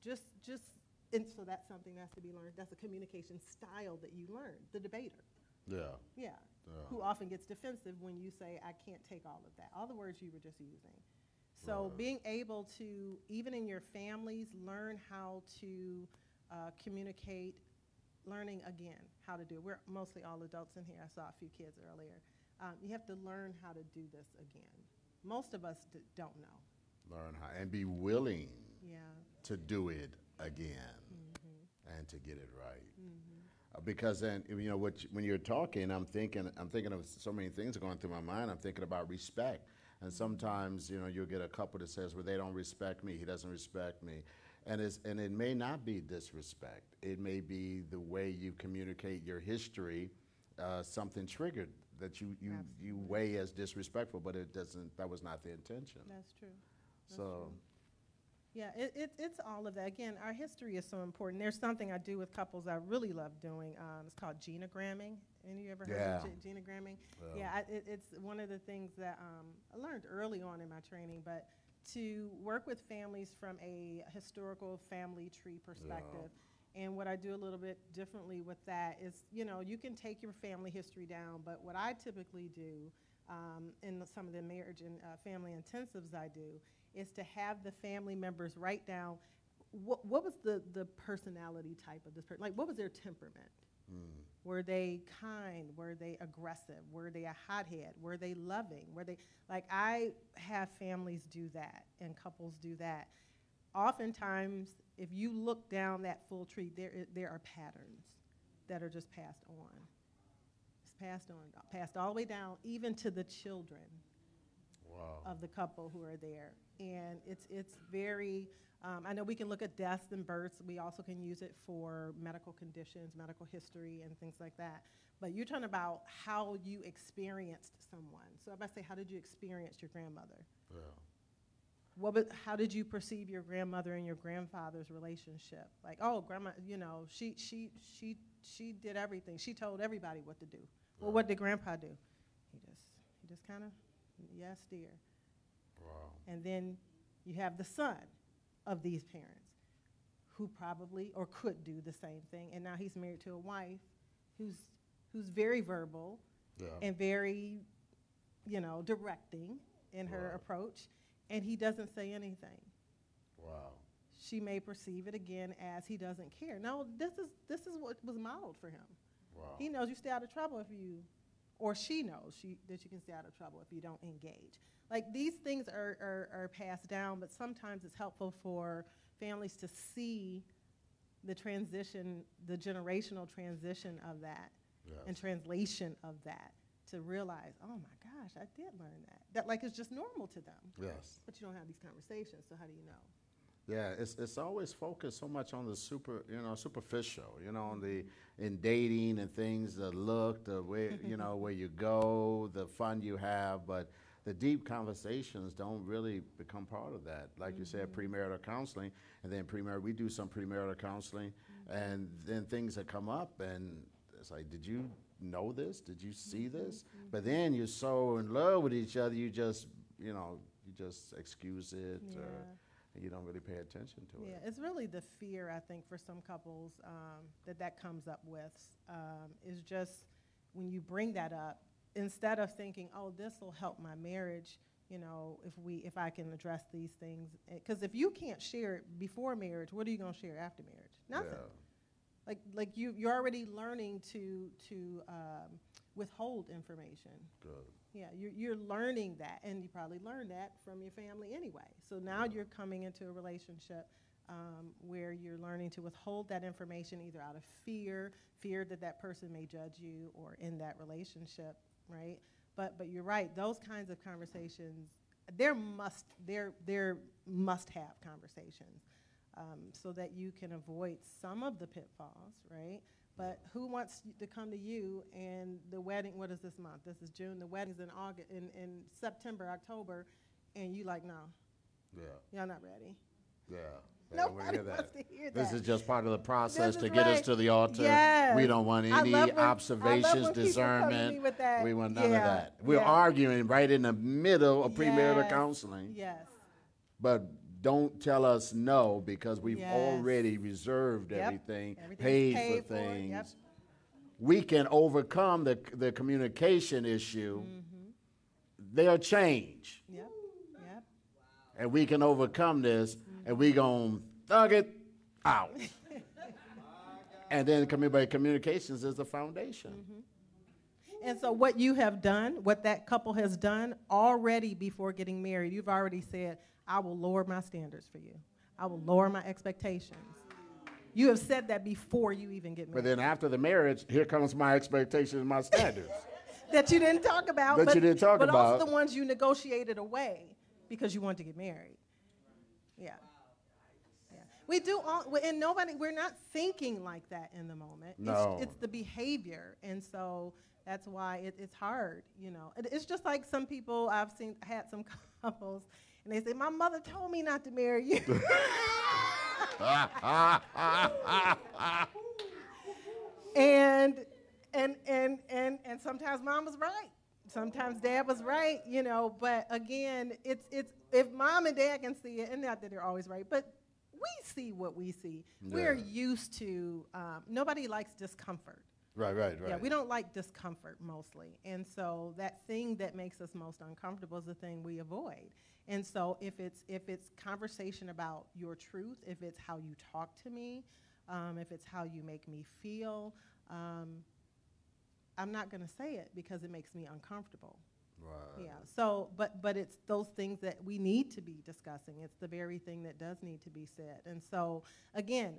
Speaker 2: And so that's something that has to be learned. That's a communication style that you learn, the debater. Yeah. Who often gets defensive when you say, I can't take all of that. All the words you were just using. So being able to, even in your families, learn how to communicate, learning again how to do it. We're mostly all adults in here. I saw a few kids earlier. You have to learn how to do this again. Most of us don't know.
Speaker 1: Learn how, and be willing
Speaker 2: Yeah.
Speaker 1: to do it again and to get it right. Because then, when you're talking, I'm thinking of so many things going through my mind. I'm thinking about respect. And sometimes, you'll get a couple that says, well, they don't respect me. He doesn't respect me. And it may not be disrespect. It may be the way you communicate your history, something triggered that you weigh as disrespectful, but that was not the intention.
Speaker 2: That's true.
Speaker 1: True.
Speaker 2: Yeah, it's all of that. Again, our history is so important. There's something I do with couples I really love doing. It's called genogramming. Any of you ever heard of genogramming? Yeah, it's one of the things that I learned early on in my training, but to work with families from a historical family tree perspective. And what I do a little bit differently with that is, you can take your family history down, but what I typically do in some of the marriage and family intensives I do is to have the family members write down what was the personality type of this person, like what was their temperament? Were they kind? Were they aggressive? Were they a hothead? Were they loving? I have families do that and couples do that. Oftentimes, if you look down that full tree, there are patterns. that are just passed on. It's passed all the way down, even to the children
Speaker 1: Wow.
Speaker 2: of the couple who are there. And it's very, I know we can look at deaths and births. We also can use it for medical conditions, medical history, and things like that. But you're talking about how you experienced someone. So if I say, how did you experience your grandmother?
Speaker 1: Yeah.
Speaker 2: How did you perceive your grandmother and your grandfather's relationship? Like, oh, grandma, she did everything. She told everybody what to do. Well, what did grandpa do? He just kind of, yes, dear.
Speaker 1: Wow.
Speaker 2: And then you have the son of these parents who probably or could do the same thing. And now he's married to a wife who's very verbal and very, directing in her approach, and he doesn't say anything.
Speaker 1: Wow.
Speaker 2: She may perceive it again as he doesn't care. No, this is what was modeled for him.
Speaker 1: Wow.
Speaker 2: He knows you stay out of trouble if you, or she knows that you can stay out of trouble if you don't engage. Like, these things are passed down, but sometimes it's helpful for families to see the transition, the generational transition of that, and translation of that, to realize, oh my gosh, I did learn that. That, like, it's just normal to them.
Speaker 1: Yes.
Speaker 2: But you don't have these conversations, so how do you know?
Speaker 1: Yeah, it's always focused so much on the superficial, in dating and things, the look, the way, where you go, the fun you have, but the deep conversations don't really become part of that. Like you said, premarital counseling, and then we do some premarital counseling, and then things that come up, and it's like, did you know this? Did you see this? But then you're so in love with each other, you just excuse it, or you don't really pay attention to it.
Speaker 2: Yeah, it's really the fear, I think, for some couples that comes up with, is just when you bring that up, instead of thinking, oh, this will help my marriage, if I can address these things. Because if you can't share it before marriage, what are you going to share after marriage? Nothing.
Speaker 1: Yeah.
Speaker 2: Like you're already learning to withhold information.
Speaker 1: Good.
Speaker 2: Yeah, you're learning that, and you probably learned that from your family anyway. So now you're coming into a relationship where you're learning to withhold that information either out of fear that person may judge you, or in that relationship, right? But you're right, those kinds of conversations, they're must-have conversations, so that you can avoid some of the pitfalls, right? But who wants to come to you and the wedding, what is this month? This is June. The wedding's in August, in September, October, and you like, no.
Speaker 1: Yeah.
Speaker 2: Y'all not ready.
Speaker 1: Yeah.
Speaker 2: Nobody wants to hear that.
Speaker 1: This is just part of the process
Speaker 2: This
Speaker 1: to
Speaker 2: is
Speaker 1: get us
Speaker 2: right.
Speaker 1: to the altar.
Speaker 2: Yes.
Speaker 1: We don't want any
Speaker 2: I love
Speaker 1: observations,
Speaker 2: when
Speaker 1: discernment.
Speaker 2: people come to me with that.
Speaker 1: We want none of
Speaker 2: Yeah.
Speaker 1: that. We're arguing right in the middle of premarital counseling.
Speaker 2: Yes.
Speaker 1: But don't tell us no, because we've
Speaker 2: Yes.
Speaker 1: already reserved
Speaker 2: Yep.
Speaker 1: everything,
Speaker 2: Everything's
Speaker 1: paid for
Speaker 2: it.
Speaker 1: things.
Speaker 2: Yep.
Speaker 1: We can overcome the communication issue. They'll change.
Speaker 2: Yep. Yep.
Speaker 1: And we can overcome this, and we gonna thug it out. And then communications is the foundation.
Speaker 2: And so what you have done, what that couple has done already before getting married, you've already said, I will lower my standards for you. I will lower my expectations. You have said that before you even get married.
Speaker 1: But then after the marriage, here comes my expectations and my standards.
Speaker 2: That you didn't talk about.
Speaker 1: That you didn't talk
Speaker 2: but
Speaker 1: about.
Speaker 2: also the ones you negotiated away because you wanted to get married. Yeah. Yeah. We do all, and we're not thinking like that in the moment.
Speaker 1: No.
Speaker 2: It's the behavior. And so that's why it's hard, It's just like some people I had some couples, and they say, my mother told me not to marry you. And sometimes mom was right. Sometimes dad was right, but again, it's if mom and dad can see it, and not that they're always right, but we see what we see.
Speaker 1: Yeah.
Speaker 2: We're used to, nobody likes discomfort.
Speaker 1: Right.
Speaker 2: Yeah, we don't like discomfort mostly. And so that thing that makes us most uncomfortable is the thing we avoid. And so if it's conversation about your truth, if it's how you talk to me, if it's how you make me feel, I'm not going to say it because it makes me uncomfortable.
Speaker 1: Right.
Speaker 2: Yeah, so, but it's those things that we need to be discussing. It's the very thing that does need to be said. And so, again,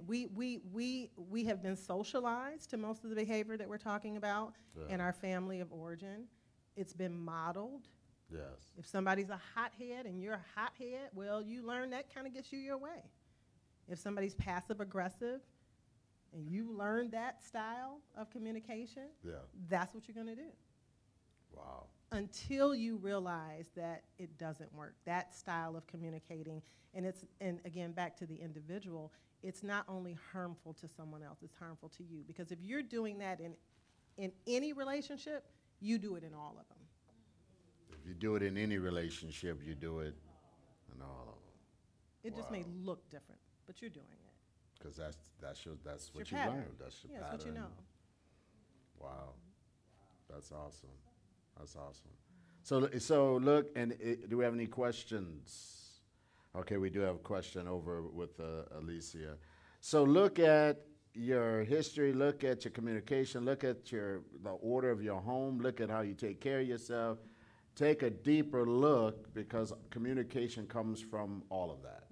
Speaker 2: we have been socialized to most of the behavior that we're talking about
Speaker 1: Yeah.
Speaker 2: in our family of origin. It's been modeled.
Speaker 1: Yes.
Speaker 2: If somebody's a hothead and you're a hothead, well, you learn that kind of gets you your way. If somebody's passive aggressive and you learn that style of communication,
Speaker 1: Yeah.
Speaker 2: that's what you're going to do.
Speaker 1: Wow.
Speaker 2: Until you realize that it doesn't work, that style of communicating, and again, back to the individual, it's not only harmful to someone else, it's harmful to you. Because if you're doing that in any relationship, you do it in all of them.
Speaker 1: If you do it in any relationship, you do it in all of them.
Speaker 2: It just may
Speaker 1: Wow.
Speaker 2: look different, but you're doing it.
Speaker 1: Because that's
Speaker 2: It's
Speaker 1: what
Speaker 2: your
Speaker 1: you
Speaker 2: pattern.
Speaker 1: learned. That's your
Speaker 2: Yeah,
Speaker 1: pattern.
Speaker 2: it's what you know.
Speaker 1: Wow. That's awesome. That's awesome. So look, and do we have any questions? Okay, we do have a question over with Alicia. So look at your history, look at your communication, look at the order of your home, look at how you take care of yourself. Take a deeper look, because communication comes from all of that.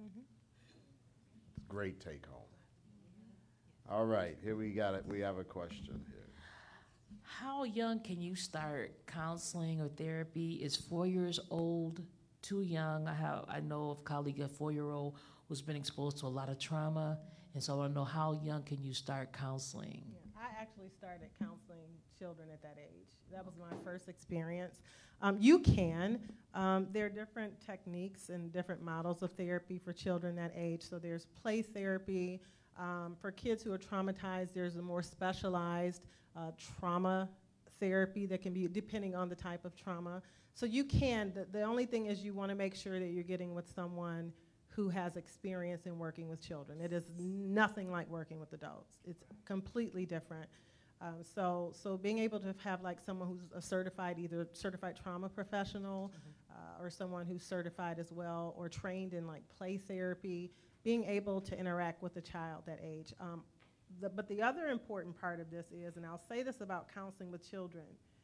Speaker 1: Great take home. All right, here we got it. We have a question here.
Speaker 3: How young can you start counseling or therapy? Is 4 years old too young? I know of a colleague, a 4-year-old who's been exposed to a lot of trauma, and so I want to know, how young can you start counseling?
Speaker 2: Yeah, I actually started counseling children at that age. That was my first experience. You can. There are different techniques and different models of therapy for children that age. So there's play therapy. For kids who are traumatized, there's a more specialized trauma therapy that can be depending on the type of trauma. So you can. The only thing is you want to make sure that you're getting with someone who has experience in working with children. It is nothing like working with adults. It's completely different. So being able to have like someone who's a certified, either certified trauma professional, or someone who's certified as well, or trained in like play therapy, being able to interact with a child that age. But the other important part of this is, and I'll say this about counseling with children,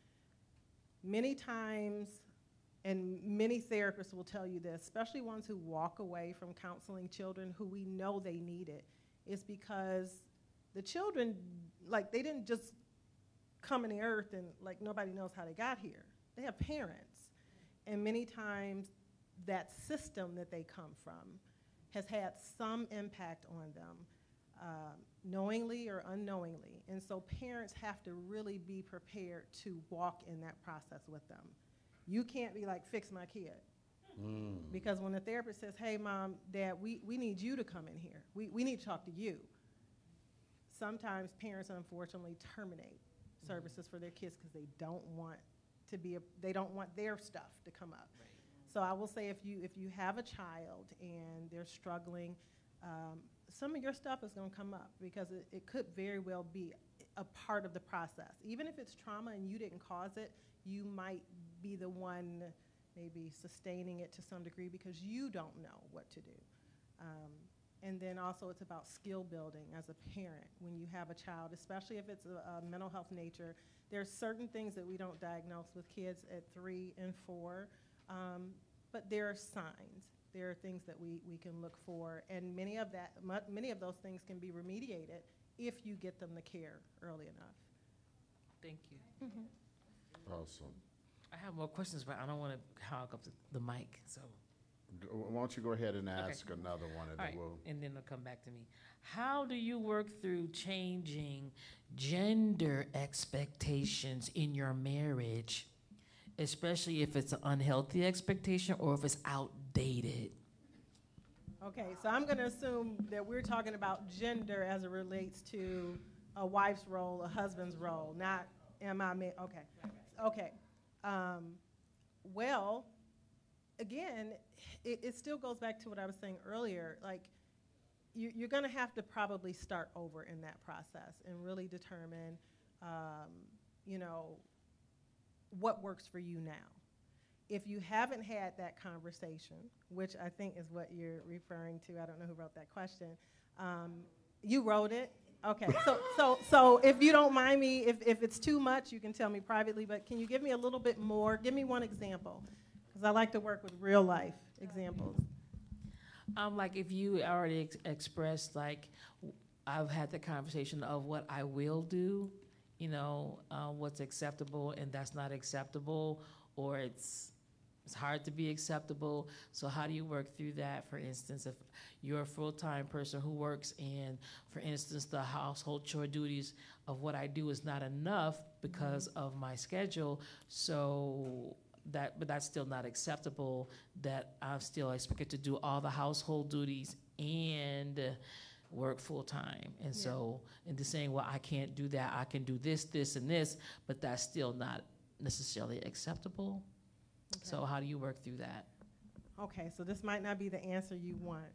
Speaker 2: many times, and many therapists will tell you this, especially ones who walk away from counseling children who we know they need it, is because the children, like, they didn't just come in the earth and like nobody knows how they got here. They have parents. And many times that system that they come from has had some impact on them, knowingly or unknowingly. And so parents have to really be prepared to walk in that process with them. You can't be like, fix my kid. Because when the therapist says, hey, mom, dad, we need you to come in here. We need to talk to you. Sometimes parents, unfortunately, terminate services for their kids because they don't want their stuff to come up.
Speaker 3: Right.
Speaker 2: So I will say, if you have a child and they're struggling, some of your stuff is going to come up, because it could very well be a part of the process. Even if it's trauma and you didn't cause it, you might be the one maybe sustaining it to some degree because you don't know what to do. And then also it's about skill building as a parent when you have a child, especially if it's a mental health nature. There's certain things that we don't diagnose with kids at 3 and 4, but there are signs. There are things that we can look for, and many of those things can be remediated if you get them the care early enough.
Speaker 3: Thank you.
Speaker 1: Awesome.
Speaker 3: I have more questions, but I don't want to hog up the mic, so.
Speaker 1: Why don't you go ahead and ask another one, and
Speaker 3: All
Speaker 1: then
Speaker 3: right,
Speaker 1: we'll.
Speaker 3: and then it'll come back to me. How do you work through changing gender expectations in your marriage, especially if it's an unhealthy expectation or if it's outdated?
Speaker 2: Okay, so I'm going to assume that we're talking about gender as it relates to a wife's role, a husband's role, not am I ma- okay. Okay. Well, again, it still goes back to what I was saying earlier. Like, you're going to have to probably start over in that process and really determine, what works for you now. If you haven't had that conversation, which I think is what you're referring to, I don't know who wrote that question, you wrote it, Okay, so if you don't mind me, if it's too much, you can tell me privately, but can you give me a little bit more? Give me one example, because I like to work with real life examples.
Speaker 3: Like if you already expressed, like, I've had the conversation of what I will do, what's acceptable and that's not acceptable, or it's hard to be acceptable. So how do you work through that? For instance, if you're a full-time person who works and, for instance, the household chore duties of what I do is not enough because of my schedule, but that's still not acceptable, that I'm still expected to do all the household duties and work full-time. And so in the saying, well, I can't do that, I can do this, this, and this, but that's still not necessarily acceptable. Okay. So how do you work through that?
Speaker 2: Okay, so this might not be the answer you want.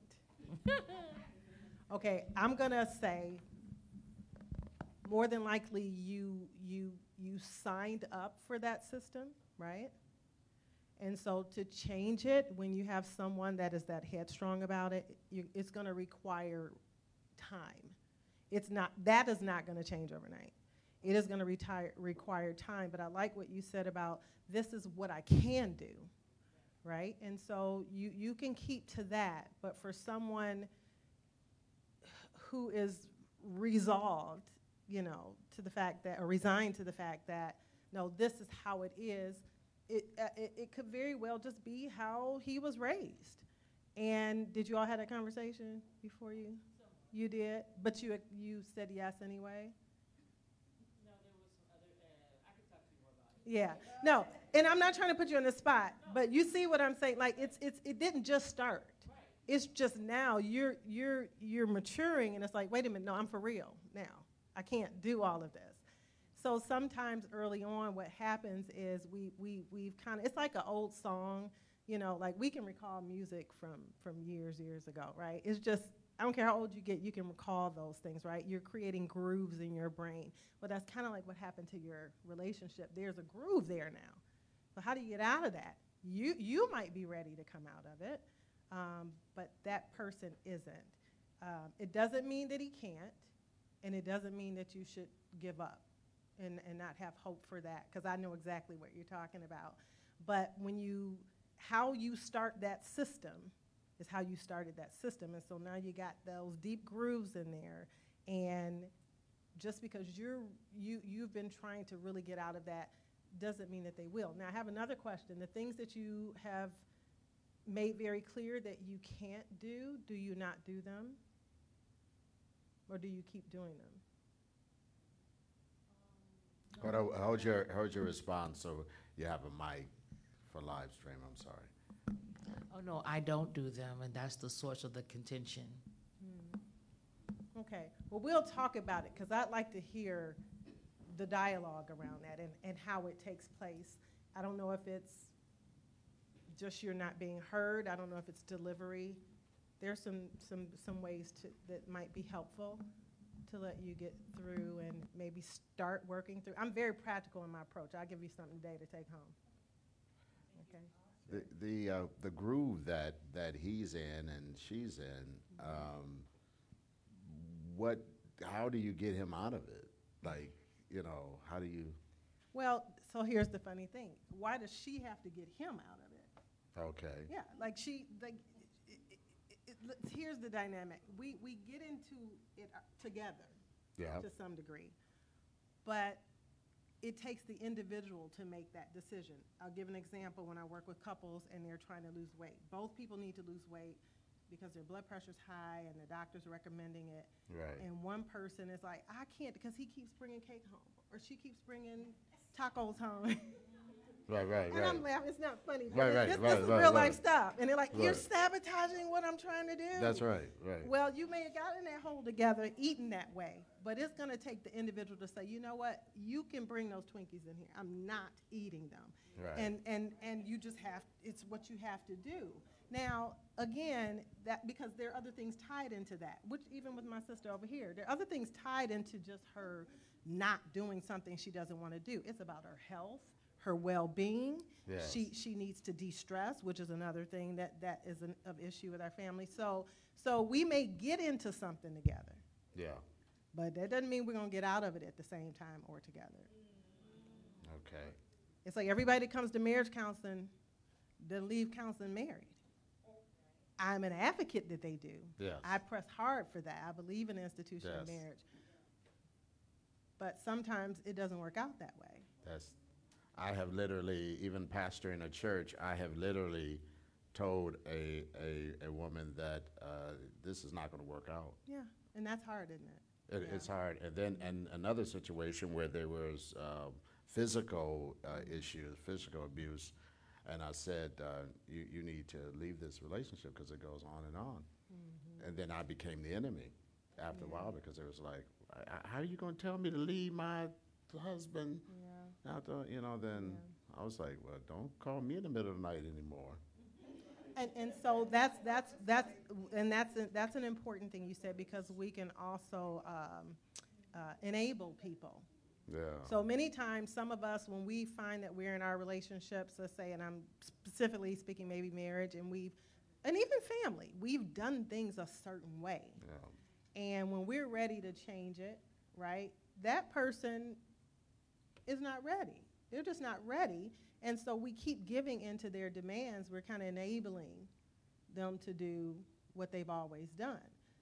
Speaker 2: Okay, I'm gonna say more than likely you signed up for that system, right? And so to change it, when you have someone that is that headstrong about it, it's gonna require time. That is not gonna change overnight. It is gonna require time, but I like what you said about this is what I can do, right? And so you can keep to that, but for someone who is resolved, to the fact that, or resigned to the fact that, no, this is how it is, it could very well just be how he was raised. And did you all have that conversation before you? You did, but you said yes anyway?
Speaker 3: No, there was some other, I could talk to you more about it.
Speaker 2: Yeah, no, and I'm not trying to put you on the spot, but you see what I'm saying? Like, it didn't just start.
Speaker 3: Right.
Speaker 2: It's just now you're maturing, and it's like, wait a minute, no, I'm for real now. I can't do all of this. So sometimes early on, what happens is we've kind of, it's like an old song, like we can recall music from years ago, right? It's just, I don't care how old you get, you can recall those things, right? You're creating grooves in your brain. But that's kind of like what happened to your relationship. There's a groove there now. So how do you get out of that? You might be ready to come out of it, but that person isn't. It doesn't mean that he can't, and it doesn't mean that you should give up and not have hope for that, because I know exactly what you're talking about. But how you start that system is how you started that system. And so now you got those deep grooves in there, and just because you've been trying to really get out of that doesn't mean that they will. Now I have another question. The things that you have made very clear that you can't do you not do them? Or do you keep doing them?
Speaker 1: Hold your response so you have a mic for live stream. I'm sorry.
Speaker 3: Oh, no, I don't do them, and that's the source of the contention.
Speaker 2: Okay, well, we'll talk about it, because I'd like to hear the dialogue around that and how it takes place. I don't know if it's just you're not being heard. I don't know if it's delivery. There's some ways that might be helpful to let you get through and maybe start working through. I'm very practical in my approach. I'll give you something today to take home. Okay.
Speaker 1: The groove that he's in and she's in, how do you get him out of it? Like, how do you?
Speaker 2: Well, so here's the funny thing. Why does she have to get him out of it?
Speaker 1: Okay.
Speaker 2: Yeah, here's the dynamic. We get into it together, to some degree, but it takes the individual to make that decision. I'll give an example. When I work with couples and they're trying to lose weight, both people need to lose weight because their blood pressure's high and the doctor's recommending it.
Speaker 1: Right.
Speaker 2: And one person is like, I can't because he keeps bringing cake home or she keeps bringing tacos home.
Speaker 1: Right.
Speaker 2: And I'm laughing. It's not funny.
Speaker 1: Right.
Speaker 2: This is real life stuff. And they're like, you're sabotaging what I'm trying to do.
Speaker 1: That's right.
Speaker 2: Well, you may have gotten that hole together, eating that way, but it's going to take the individual to say, you know what, you can bring those Twinkies in here. I'm not eating them.
Speaker 1: Right.
Speaker 2: And you just it's what you have to do. Now, again, that because there are other things tied into that, which even with my sister over here, there are other things tied into just her not doing something she doesn't want to do. It's about her health, her well-being.
Speaker 1: Yes.
Speaker 2: She needs to de-stress, which is another thing that is of issue with our family. So we may get into something together.
Speaker 1: Yeah.
Speaker 2: But that doesn't mean we're going to get out of it at the same time or together.
Speaker 1: Okay.
Speaker 2: It's like everybody that comes to marriage counseling doesn't leave counseling married. I'm an advocate that they do.
Speaker 1: Yes.
Speaker 2: I press hard for that. I believe in institutional
Speaker 1: Yes.
Speaker 2: marriage. But sometimes it doesn't work out that way.
Speaker 1: I have literally, even pastoring a church, I have literally told a woman that this is not going to work out.
Speaker 2: Yeah, and that's hard, isn't it?
Speaker 1: It's hard. And then another situation where there was physical issues, physical abuse, and I said, you need to leave this relationship because it goes on and on. And then I became the enemy after a while because it was like, how are you going to tell me to leave my husband?
Speaker 2: Yeah.
Speaker 1: After, then I was like, well, don't call me in the middle of the night anymore.
Speaker 2: And so that's an important thing you said, because we can also enable people.
Speaker 1: Yeah.
Speaker 2: So many times, some of us, when we find that we're in our relationships, let's say, and I'm specifically speaking maybe marriage, and even family, we've done things a certain way.
Speaker 1: Yeah.
Speaker 2: And when we're ready to change it, right, that person is not ready. They're just not ready. And so we keep giving into their demands. We're kind of enabling them to do what they've always done.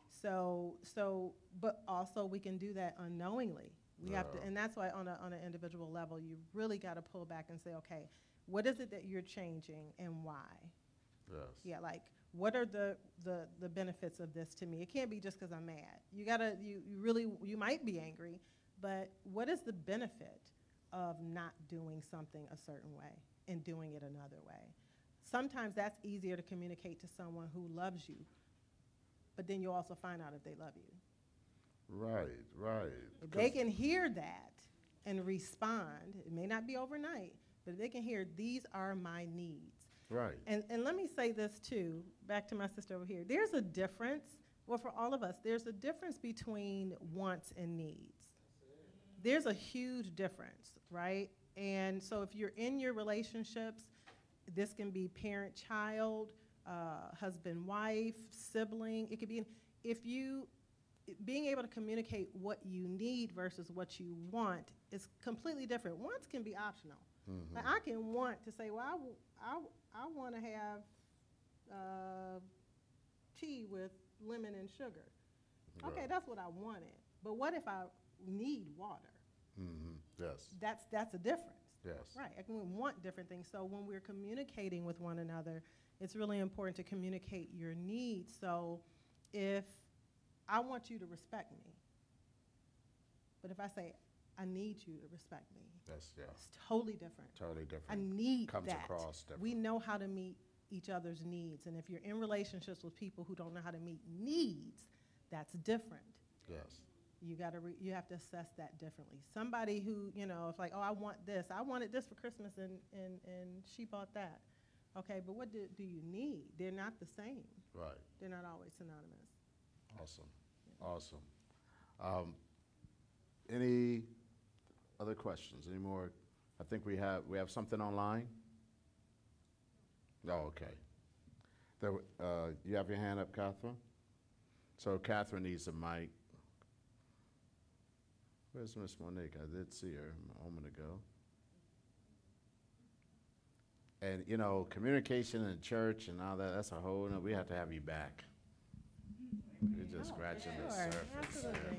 Speaker 2: But also we can do that unknowingly. We have to, and that's why on an individual level, you really got to pull back and say, okay, what is it that you're changing and why?
Speaker 1: Yes.
Speaker 2: Yeah, like, what are the benefits of this to me? It can't be just because I'm mad. You might be angry, but what is the benefit of not doing something a certain way and doing it another way? Sometimes that's easier to communicate to someone who loves you, but then you'll also find out if they love you.
Speaker 1: Right.
Speaker 2: If they can hear that and respond, it may not be overnight, but if they can hear, these are my needs.
Speaker 1: Right.
Speaker 2: And let me say this too, back to my sister over here. There's a difference, well, for all of us, there's a difference between wants and needs. There's a huge difference, right? And so if you're in your relationships, this can be parent-child, husband-wife, sibling. It could be, being able to communicate what you need versus what you want is completely different. Wants can be optional.
Speaker 1: Mm-hmm.
Speaker 2: Like, I can want to say, well, I want to have tea with lemon and sugar. Okay,
Speaker 1: Right.
Speaker 2: that's what I wanted. But what if I need water?
Speaker 1: Mm-hmm. Yes.
Speaker 2: That's a difference.
Speaker 1: Yes.
Speaker 2: Right, I can want different things. So when we're communicating with one another, it's really important to communicate your needs. So if I want you to respect me, but if I say, I need you to respect me,
Speaker 1: Yes.
Speaker 2: it's totally different.
Speaker 1: Totally different.
Speaker 2: I need
Speaker 1: Comes
Speaker 2: that.
Speaker 1: across different.
Speaker 2: We know how to meet each other's needs. And if you're in relationships with people who don't know how to meet needs, that's different.
Speaker 1: Yes.
Speaker 2: You have to assess that differently. Somebody who, it's like, oh, I wanted this for Christmas, and she bought that. Okay, but what do you need? They're not the same.
Speaker 1: Right.
Speaker 2: They're not always synonymous.
Speaker 1: Awesome. Any other questions? Any more? I think we have something online. Oh, okay. You have your hand up, Catherine? So Catherine needs a mic. Where's Miss Monique? I did see her a moment ago. And, communication in church and all that's a whole, we have to have you back. You're just scratching the surface.
Speaker 2: Absolutely.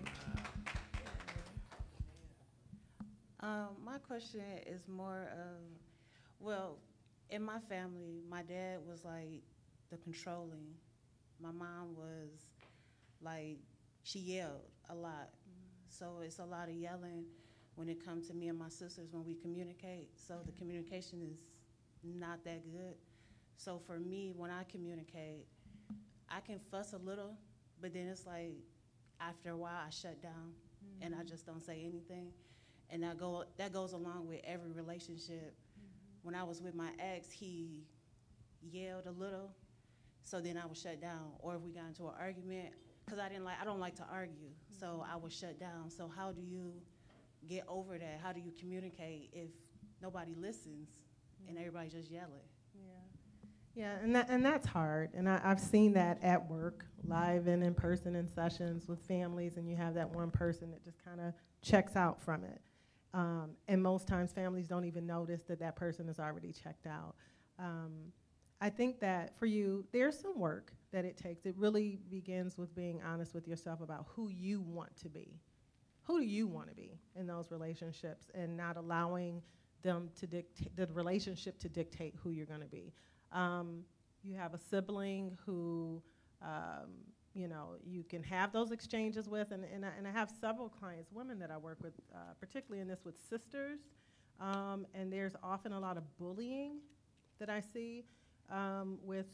Speaker 4: My question is more of, well, in my family, my dad was like the controlling. My mom was like, she yelled a lot. So it's a lot of yelling when it comes to me and my sisters when we communicate. So the communication is not that good. So for me, when I communicate, I can fuss a little, but then it's like after a while I shut down and I just don't say anything. And that goes along with every relationship. When I was with my ex, he yelled a little, so then I would shut down. Or if we got into an argument, because I don't like to argue, so I would shut down. So how do you get over that? How do you communicate if nobody listens and everybody just yelling?
Speaker 2: Yeah, and that's hard. And I've seen that at work, live and in person in sessions with families, and you have that one person that just kind of checks out from it. And most times families don't even notice that that person is already checked out. I think that for you, there's some work that it takes. It really begins with being honest with yourself about who you want to be. Who do you want to be in those relationships, and not allowing them to dictate the relationship to dictate who you're going to be. You have a sibling who, you know, you can have those exchanges with, and I have several clients, women that I work with, particularly in this with sisters, and there's often a lot of bullying that I see with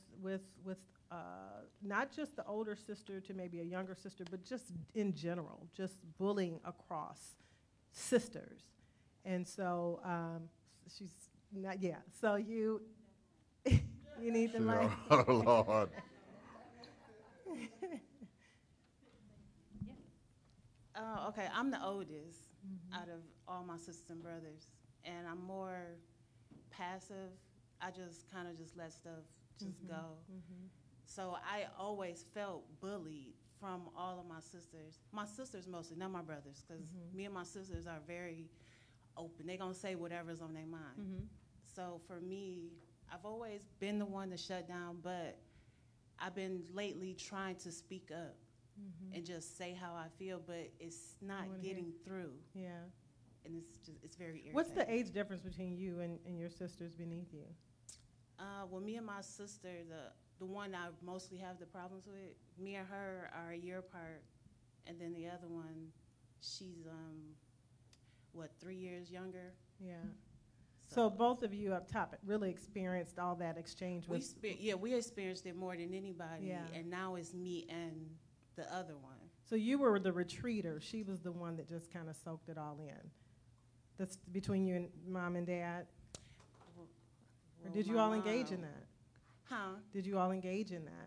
Speaker 2: not just the older sister to maybe a younger sister, but just in general, just bullying across sisters. And so she's not, yeah, so you need the mic.
Speaker 1: Oh, Lord.
Speaker 4: Okay, I'm the oldest out of all my sisters and brothers, and I'm more passive. I just kind of just let stuff just go. So I always felt bullied from all of my sisters. My sisters mostly, not my brothers, because me and my sisters are very open. They're going to say whatever's on their mind. So for me, I've always been the one to shut down, but I've been lately trying to speak up and just say how I feel, but it's not getting through.
Speaker 2: Yeah.
Speaker 4: And it's very irritating.
Speaker 2: What's the age difference between you and your sisters beneath you?
Speaker 4: Well, me and my sister, the one I mostly have the problems with, me and her are a year apart, and then the other one, she's 3 years younger.
Speaker 2: Yeah. So both of you up top really experienced all that exchange with.
Speaker 4: We experienced it more than anybody,
Speaker 2: Yeah.
Speaker 4: and now it's me and the other one.
Speaker 2: So you were the retreater. She was the one that just kind of soaked it all in. That's between you and mom and dad? Or did you all engage in that?
Speaker 4: Huh?
Speaker 2: Did you all engage in that?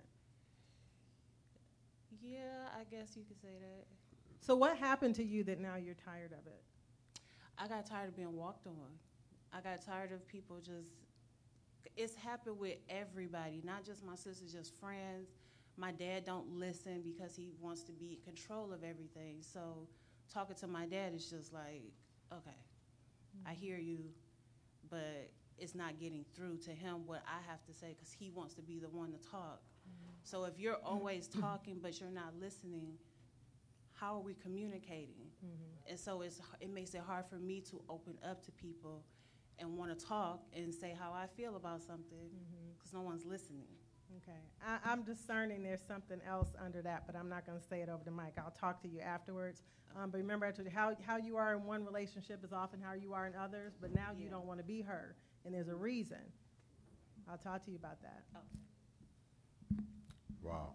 Speaker 4: Yeah, I guess you could say that.
Speaker 2: So what happened to you that now you're tired of it?
Speaker 4: I got tired of being walked on. I got tired of people it's happened with everybody, not just my sisters, just friends. My dad don't listen because he wants to be in control of everything. So talking to my dad is just like, okay, I hear you, but it's not getting through to him what I have to say because he wants to be the one to talk. So if you're always talking but you're not listening, how are we communicating? And so it makes it hard for me to open up to people and want to talk and say how I feel about something because no one's listening.
Speaker 2: Okay. I'm discerning there's something else under that, but I'm not going to say it over the mic. I'll talk to you afterwards. But remember, I told you how you are in one relationship is often how you are in others, but now you don't want to be her, and there's a reason. I'll talk to you about that.
Speaker 4: Okay.
Speaker 1: Wow.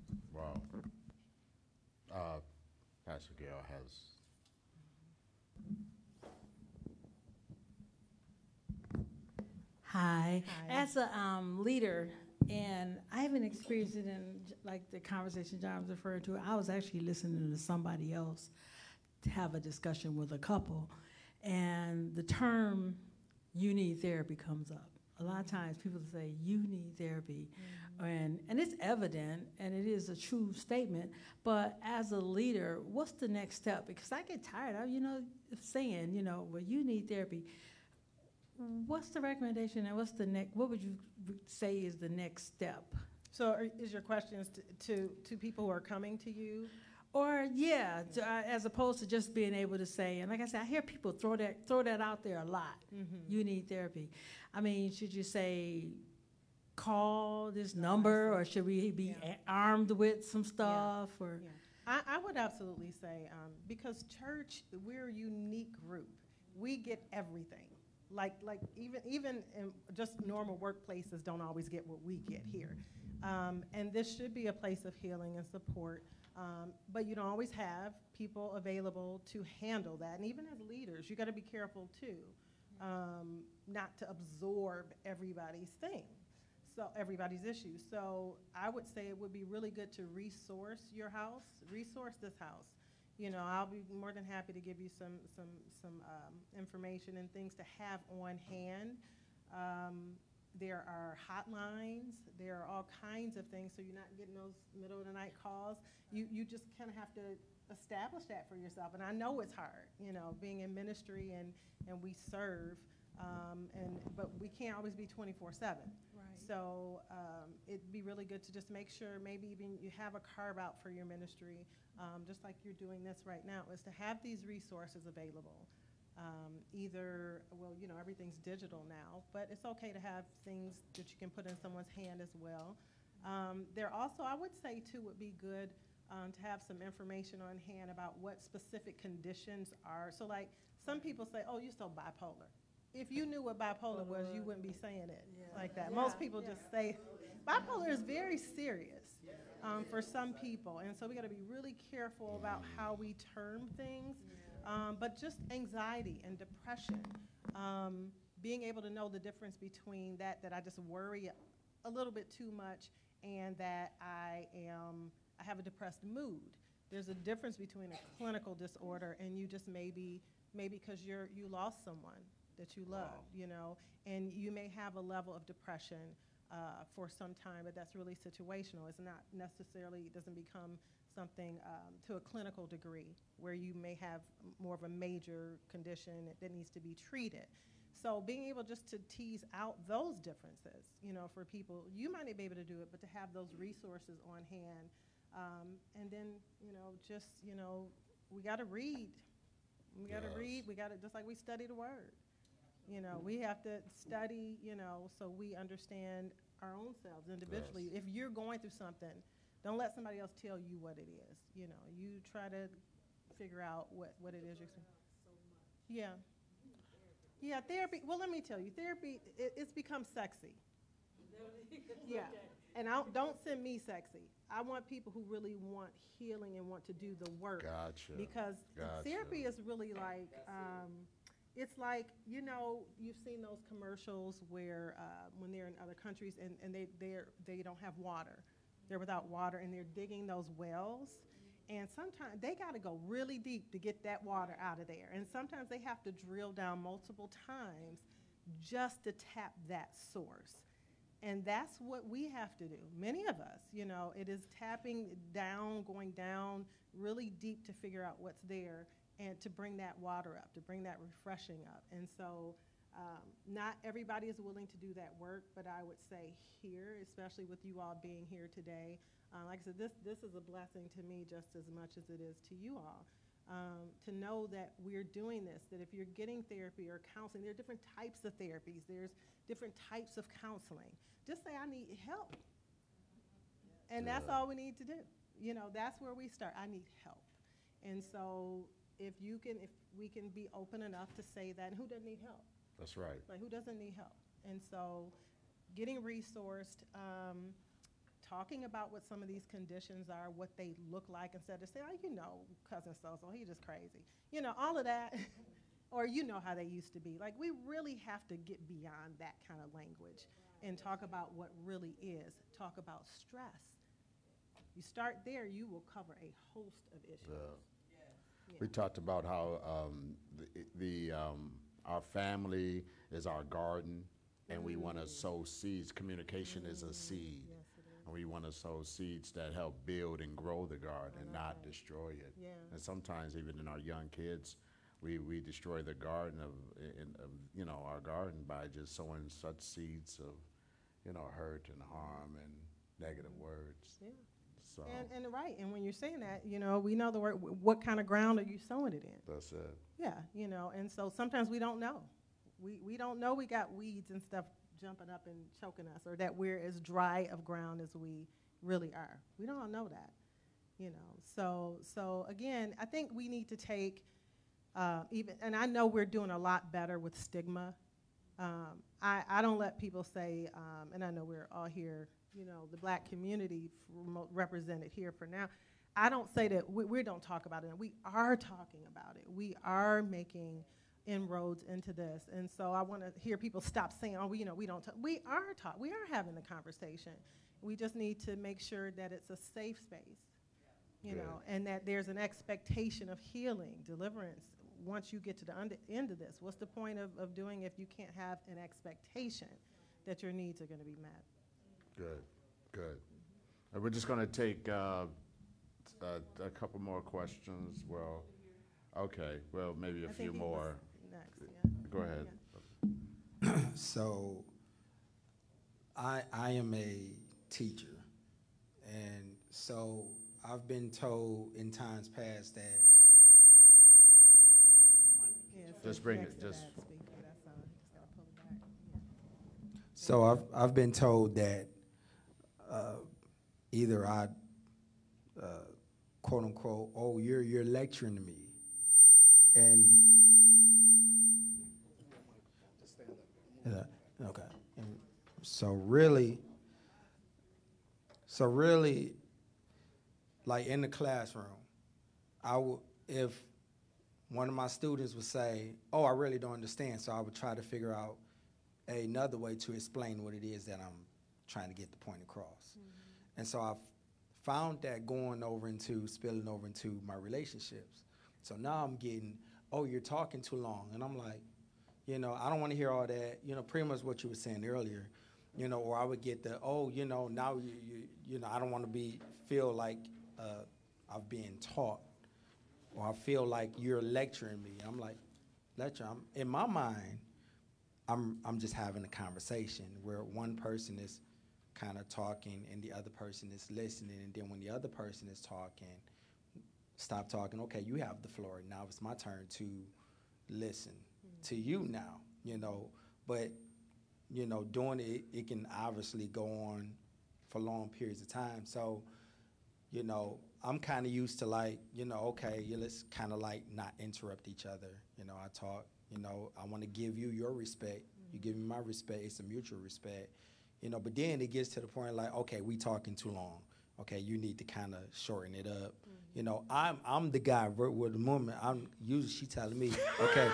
Speaker 1: Pastor Gail has.
Speaker 5: Hi.
Speaker 2: Hi.
Speaker 5: As a leader, and I haven't experienced it in like the conversation John was referring to. I was actually listening to somebody else to have a discussion with a couple, and the term "you need therapy" comes up. A lot of times people say, "You need therapy," and it's evident, and it is a true statement. But as a leader, what's the next step? Because I get tired of saying, well, you need therapy. What's the recommendation, and what would you say is the next step?
Speaker 2: So is your question to people who are coming to you?
Speaker 5: Or as opposed to just being able to say, and like I said, I hear people throw that out there a lot. You need therapy. I mean, should you say call this number, or should we be armed with some stuff? Or
Speaker 2: I would absolutely say because church, we're a unique group. We get everything. Like even in just normal workplaces don't always get what we get here. And this should be a place of healing and support. But you don't always have people available to handle that. And even as leaders, you got to be careful too, not to absorb everybody's everybody's issues. So I would say it would be really good to resource this house. I'll be more than happy to give you some information and things to have on hand. There are hotlines, there are all kinds of things, so you're not getting those middle of the night calls. You just kind of have to establish that for yourself, and I know it's hard, being in ministry and we serve, but we can't always be 24/7.
Speaker 5: Right.
Speaker 2: So it'd be really good to just make sure maybe even you have a carve out for your ministry, just like you're doing this right now, is to have these resources available. Either, well, everything's digital now, but it's okay to have things that you can put in someone's hand as well. There also, I would say too, would be good to have some information on hand about what specific conditions are. So like, some people say, oh, you're so bipolar. If you knew what bipolar was, you wouldn't be saying it like that. Most people just say, bipolar is very serious for some people. And so we gotta be really careful about how we term things. But just anxiety and depression, being able to know the difference between that I just worry a little bit too much and that I have a depressed mood. There's a difference between a clinical disorder and you just maybe because you lost someone that you love, and you may have a level of depression for some time, but that's really situational. It's not necessarily, it doesn't become something to a clinical degree where you may have more of a major condition that needs to be treated. So being able just to tease out those differences, for people, you might not be able to do it, but to have those resources on hand. And then, we got to read. We got to read. We got to, just like we study the word. We have to study, so we understand our own selves individually. If you're going through something, don't let somebody else tell you what it is. You try to figure out what it is you're saying. Yeah, therapy. Well, let me tell you, therapy, it's become sexy. Yeah, and don't send me sexy. I want people who really want healing and want to do the work.
Speaker 1: Gotcha.
Speaker 2: Because therapy is really like, it's like, you've seen those commercials where when they're in other countries and they don't have water. They're without water and they're digging those wells. And sometimes they got to go really deep to get that water out of there. And sometimes they have to drill down multiple times just to tap that source. And that's what we have to do. Many of us, it is tapping down, going down really deep to figure out what's there and to bring that water up, to bring that refreshing up. And so not everybody is willing to do that work, but I would say here, especially with you all being here today, like I said, this is a blessing to me just as much as it is to you all. To know that we're doing this, that if you're getting therapy or counseling, there are different types of therapies, there's different types of counseling. Just say, I need help. And that's all we need to do. That's where we start. I need help. And so if we can be open enough to say that, and who doesn't need help?
Speaker 1: That's right.
Speaker 2: Like, who doesn't need help? And so getting resourced, talking about what some of these conditions are, what they look like, instead of saying, oh, cousin so-so, he's just crazy. All of that, or how they used to be. Like, we really have to get beyond that kind of language and talk about what really is. Talk about stress. You start there, you will cover a host of issues. Yeah.
Speaker 1: We talked about how our family is our garden, and we want to sow seeds. Communication is a seed.
Speaker 2: Yes, it is.
Speaker 1: And we want to sow seeds that help build and grow the garden and not destroy it.
Speaker 2: Yeah.
Speaker 1: And sometimes even in our young kids, we destroy the garden of our garden by just sowing such seeds of hurt and harm and negative words.
Speaker 2: Yeah.
Speaker 1: So
Speaker 2: And right, and when you're saying that, we know the word, what kind of ground are you sowing it in?
Speaker 1: that's it.
Speaker 2: Yeah, and so sometimes we don't know. We don't know we got weeds and stuff jumping up and choking us, or that we're as dry of ground as we really are. We don't all know that, So again, I think we need to take and I know we're doing a lot better with stigma. I don't let people say, and I know we're all here, the black community represented here for now. I don't say that we don't talk about it. We are talking about it. We are making inroads into this. And so I want to hear people stop saying, oh, we don't talk. We are having the conversation. We just need to make sure that it's a safe space, and that there's an expectation of healing, deliverance, once you get to the end of this. What's the point of doing if you can't have an expectation? that your needs are going to be met.
Speaker 1: Good, good. We're just going to take a couple more questions. Well, okay, well, maybe a
Speaker 2: I
Speaker 1: few
Speaker 2: think he
Speaker 1: more.
Speaker 2: was next, yeah.
Speaker 1: Go ahead.
Speaker 6: So I am a teacher, and so I've been told in times past that
Speaker 2: Yeah, so
Speaker 1: Just bring
Speaker 2: next
Speaker 1: it,
Speaker 2: to
Speaker 1: just-
Speaker 2: that speaker, that's all. You just gotta pull it back. Yeah.
Speaker 6: so I've been told that either I quote unquote, oh, you're lecturing to me, and okay, and so really, like in the classroom, I would, if one of my students would say, oh, I really don't understand, so I would try to figure out another way to explain what it is that I'm trying to get the point across. And so I've found that spilling over into my relationships. So now I'm getting, oh, you're talking too long. And I'm like, I don't want to hear all that, pretty much what you were saying earlier, or I would get the, oh, now I don't want to feel like I'm being taught, or I feel like you're lecturing me. I'm like, in my mind, I'm just having a conversation where one person is kind of talking and the other person is listening, and then when the other person is talking, stop talking, okay, you have the floor, now it's my turn to listen to you now, but doing it can obviously go on for long periods of time. So I'm kind of used to like, okay, let's kind of like not interrupt each other. I talk, I want to give you your respect. You give me my respect. It's a mutual respect. But then it gets to the point like, okay, we talking too long. Okay, you need to kind of shorten it up. I'm the guy with the moment. I'm usually she telling me, okay,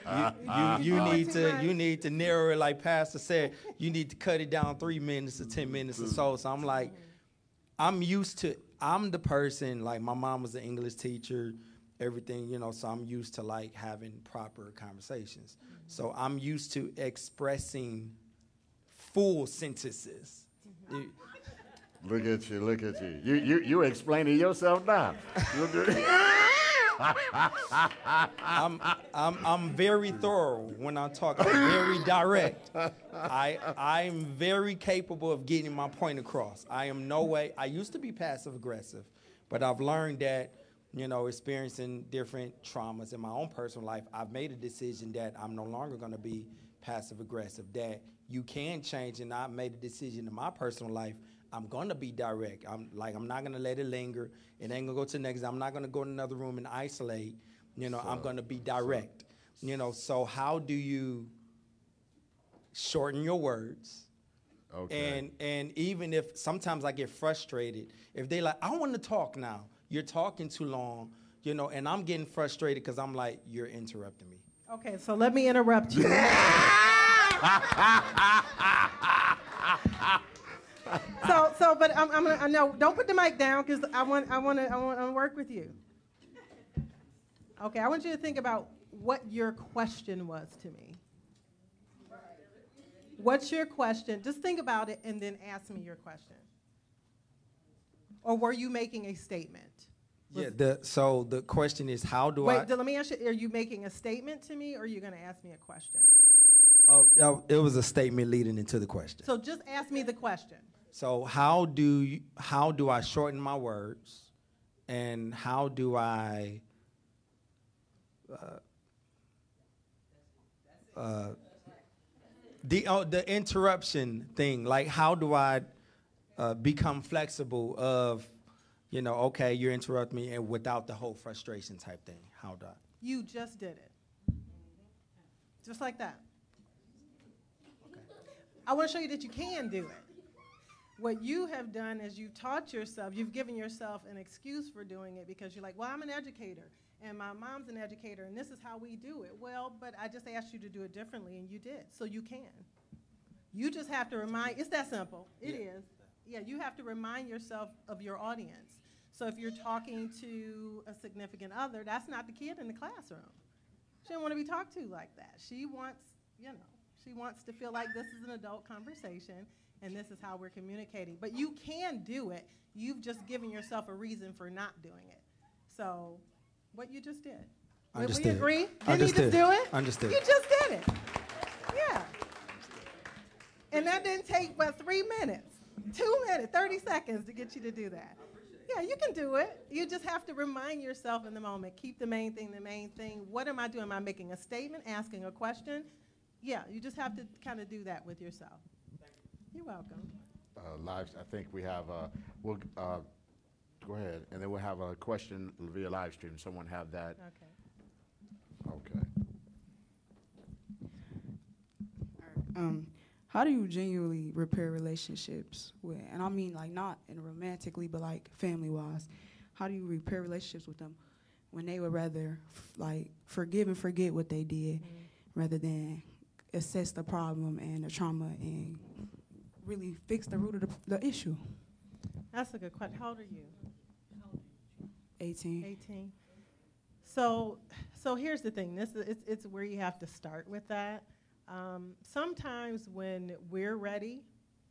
Speaker 6: you need to narrow it like Pastor said. You need to cut it down 3 minutes to 10 minutes or so. So I'm like, I'm the person, like my mom was an English teacher, everything, so I'm used to like having proper conversations. So I'm used to expressing full sentences.
Speaker 1: Look at you. You explaining yourself now.
Speaker 6: I'm very thorough when I talk. I'm very direct. I'm very capable of getting my point across. I used to be passive aggressive, but I've learned that, experiencing different traumas in my own personal life, I've made a decision that I'm no longer going to be passive aggressive, that you can change, and I made a decision in my personal life. I'm going to be direct. I'm not going to let it linger. It ain't going to go to the next. I'm not going to go in another room and isolate. I'm going to be direct. So how do you shorten your words?
Speaker 1: Okay.
Speaker 6: And even if sometimes I get frustrated, if they like, I want to talk now. You're talking too long, and I'm getting frustrated because I'm like, you're interrupting me.
Speaker 2: Okay, so let me interrupt you. But I'm gonna, no, don't put the mic down because I want to work with you. Okay, I want you to think about what your question was to me. What's your question? Just think about it and then ask me your question. Or were you making a statement?
Speaker 6: So the question is, how do
Speaker 2: Wait, let me ask you, are you making a statement to me or are you going to ask me a question?
Speaker 6: It was a statement leading into the question.
Speaker 2: So just ask me the question.
Speaker 6: So how do I shorten my words, and how do I the interruption thing? Like, how do I become flexible of, okay, you're interrupting me, and without the whole frustration type thing? How do I?
Speaker 2: You just did it. Just like that.
Speaker 6: Okay.
Speaker 2: I want to show you that you can do it. What you have done is you've taught yourself, you've given yourself an excuse for doing it because you're like, well, I'm an educator, and my mom's an educator, and this is how we do it. Well, but I just asked you to do it differently, and you did, so you can. You just have to it's that simple. It is. Yeah, you have to remind yourself of your audience. So if you're talking to a significant other, that's not the kid in the classroom. She doesn't want to be talked to like that. She wants, She wants to feel like this is an adult conversation and this is how we're communicating. But you can do it. You've just given yourself a reason for not doing it. So what you just did.
Speaker 6: Understood.
Speaker 2: Will you agree? Didn't
Speaker 6: Understood.
Speaker 2: you just do it?
Speaker 6: Understood.
Speaker 2: You just did it. Yeah. And that didn't take but 3 minutes, 2 minutes, 30 seconds to get you to do that. Yeah, you can do it. You just have to remind yourself in the moment. Keep the main thing the main thing. What am I doing? Am I making a statement, asking a question? Yeah, you just have to kind of do that with yourself. You're welcome.
Speaker 1: Live, I think we have, we'll, go ahead, and then we'll have a question via live stream. Someone have that?
Speaker 2: Okay.
Speaker 1: Okay.
Speaker 7: How do you genuinely repair relationships with, and I mean like not in romantically, but like family wise, how do you repair relationships with them when they would rather like forgive and forget what they did rather than assess the problem and the trauma and really fix the root of the issue?
Speaker 2: That's a good question. How old are you?
Speaker 7: 18.
Speaker 2: 18. So here's the thing. It's where you have to start with that. Sometimes when we're ready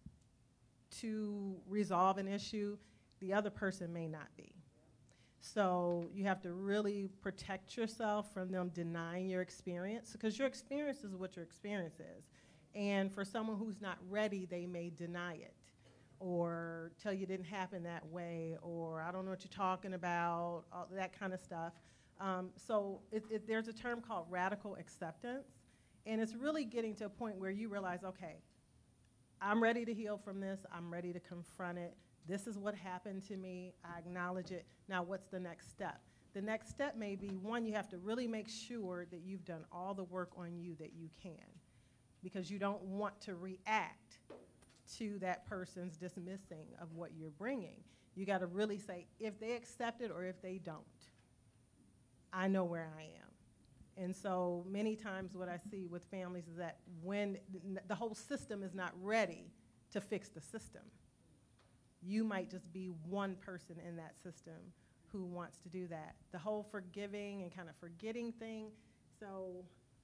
Speaker 2: to resolve an issue, the other person may not be. So you have to really protect yourself from them denying your experience, because your experience is what your experience is. And for someone who's not ready, they may deny it or tell you it didn't happen that way, or I don't know what you're talking about, all that kind of stuff. So there's a term called radical acceptance. And it's really getting to a point where you realize, okay, I'm ready to heal from this. I'm ready to confront it. This is what happened to me. I acknowledge it. Now, what's the next step? The next step may be, one, you have to really make sure that you've done all the work on you that you can, because you don't want to react to that person's dismissing of what you're bringing. You got to really say, if they accept it or if they don't, I know where I am. And so many times what I see with families is that when the whole system is not ready to fix the system, you might just be one person in that system who wants to do that. The whole forgiving and kind of forgetting thing, so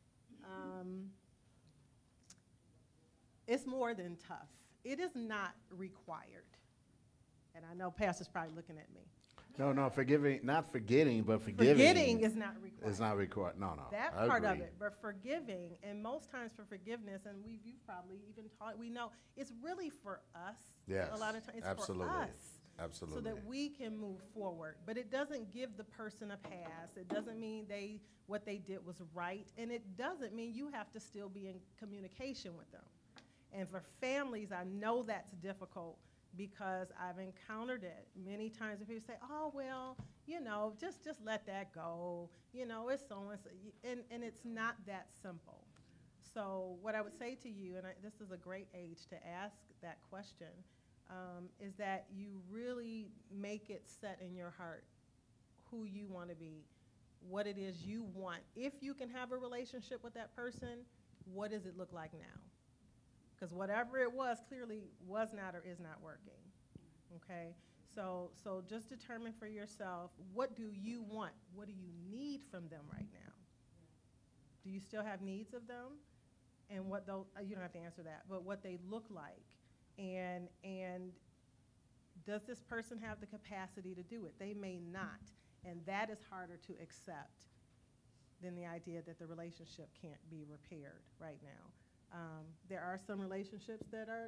Speaker 2: it's more than tough. It is not required. And I know Pastor's probably looking at me.
Speaker 1: No, forgiving, not forgetting, but forgiving.
Speaker 2: Forgetting is not required.
Speaker 1: It's not required. No.
Speaker 2: That
Speaker 1: I
Speaker 2: part of
Speaker 1: agree.
Speaker 2: it, but forgiving, and most times for forgiveness, and you've probably even taught, we know, it's really for us.
Speaker 1: Yes,
Speaker 2: A lot of times, it's
Speaker 1: absolutely.
Speaker 2: for us.
Speaker 1: Absolutely.
Speaker 2: So that we can move forward. But it doesn't give the person a pass. It doesn't mean what they did was right. And it doesn't mean you have to still be in communication with them. And for families, I know that's difficult, because I've encountered it many times when people say, oh, well, just let that go. It's so-and-so. And it's not that simple. So what I would say to you, and this is a great age to ask that question, is that you really make it set in your heart who you want to be, what it is you want. If you can have a relationship with that person, what does it look like now? Because whatever it was clearly was not or is not working, okay? So just determine for yourself, what do you want? What do you need from them right now? Do you still have needs of them? And what those, you don't have to answer that, but what they look like. And does this person have the capacity to do it? They may not, and that is harder to accept than the idea that the relationship can't be repaired right now. There are some relationships that are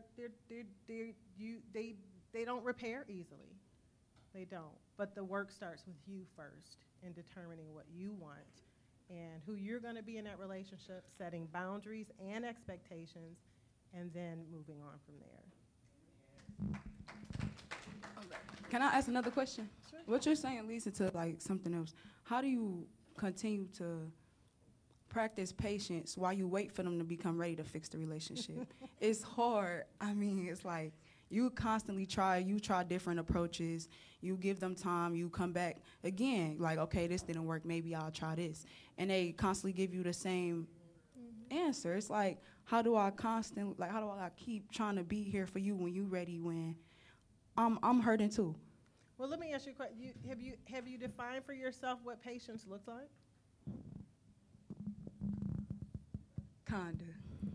Speaker 2: they don't repair easily. They don't. But the work starts with you first in determining what you want and who you're going to be in that relationship, setting boundaries and expectations, and then moving on from there.
Speaker 7: Can I ask another question?
Speaker 2: Sure.
Speaker 7: What you're saying leads into like something else. How do you continue to practice patience while you wait for them to become ready to fix the relationship? It's hard. I mean, it's like you constantly try different approaches. You give them time, you come back again, like, okay, this didn't work, maybe I'll try this. And they constantly give you the same answer. It's like, how do I keep trying to be here for you when you ready, when I'm hurting too?
Speaker 2: Well, let me ask you a question. Have you defined for yourself what patience looks like?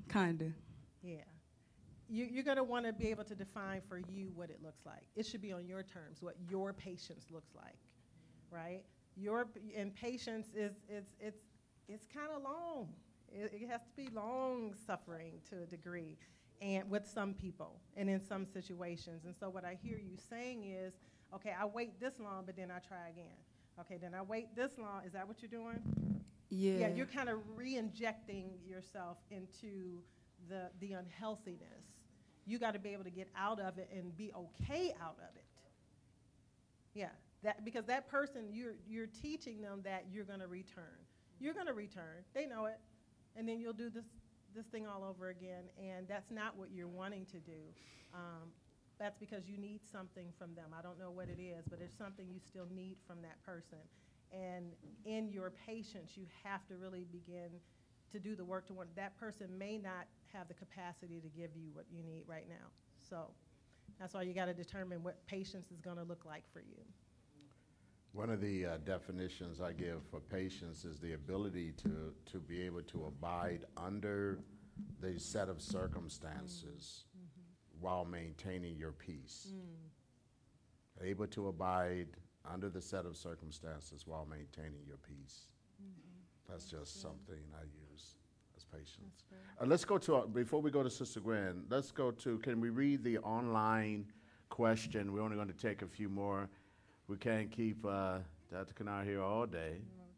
Speaker 7: Kinda.
Speaker 2: Yeah. You're going to want to be able to define for you what it looks like. It should be on your terms, what your patience looks like, right? And patience it's kind of long. It has to be long suffering to a degree, and with some people and in some situations. And so what I hear you saying is, okay, I wait this long, but then I try again. Okay, then I wait this long. Is that what you're doing?
Speaker 7: Yeah.
Speaker 2: Yeah, you're kind of re-injecting yourself into the unhealthiness. You got to be able to get out of it and be okay out of it. Yeah, because that person, you're teaching them that you're going to return. You're going to return. They know it. And then you'll do this thing all over again, and that's not what you're wanting to do. That's because you need something from them. I don't know what it is, but there's something you still need from that person. And in your patience, you have to really begin to do the work to want. That person may not have the capacity to give you what you need right now. So that's why you got to determine what patience is going to look like for you.
Speaker 1: One of the definitions I give for patience is the ability to be able to abide under the set of circumstances while maintaining your peace. Able to abide under the set of circumstances while maintaining your peace. That's just something I use as patience. Let's go to, before we go to Sister Gwen, let's go to, can we read the online question? We're only going to take a few more. We can't keep Dr. Kennard here all day.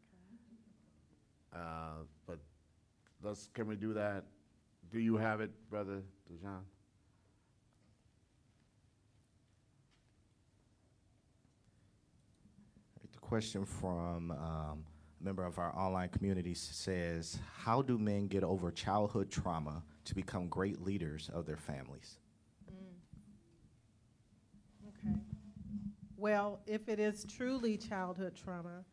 Speaker 1: But can we do that? Do you have it, Brother Dejan?
Speaker 8: The question from a member of our online community says, how do men get over childhood trauma to become great leaders of their families?
Speaker 2: Okay. Well, if it is truly childhood trauma,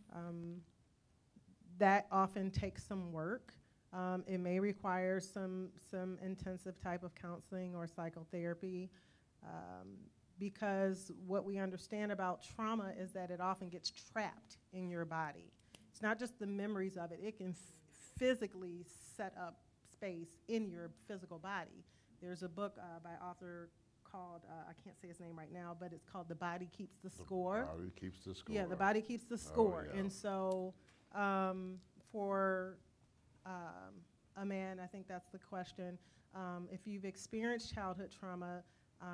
Speaker 2: that often takes some work. It may require some intensive type of counseling or psychotherapy, because what we understand about trauma is that it often gets trapped in your body. It's not just the memories of it. It can physically set up space in your physical body. There's a book by author called, I can't say his name right now, but it's called The Body Keeps the Score.
Speaker 1: The body keeps the score.
Speaker 2: Yeah, the body keeps the score.
Speaker 1: yeah.
Speaker 2: And so for a man, I think that's the question. If you've experienced childhood trauma,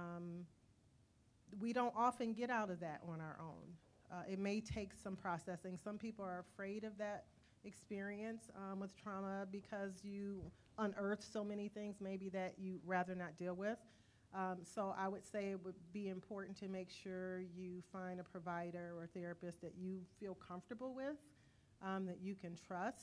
Speaker 2: we don't often get out of that on our own. It may take some processing. Some people are afraid of that experience with trauma because you unearth so many things maybe that you rather not deal with. So I would say it would be important to make sure you find a provider or therapist that you feel comfortable with, that you can trust.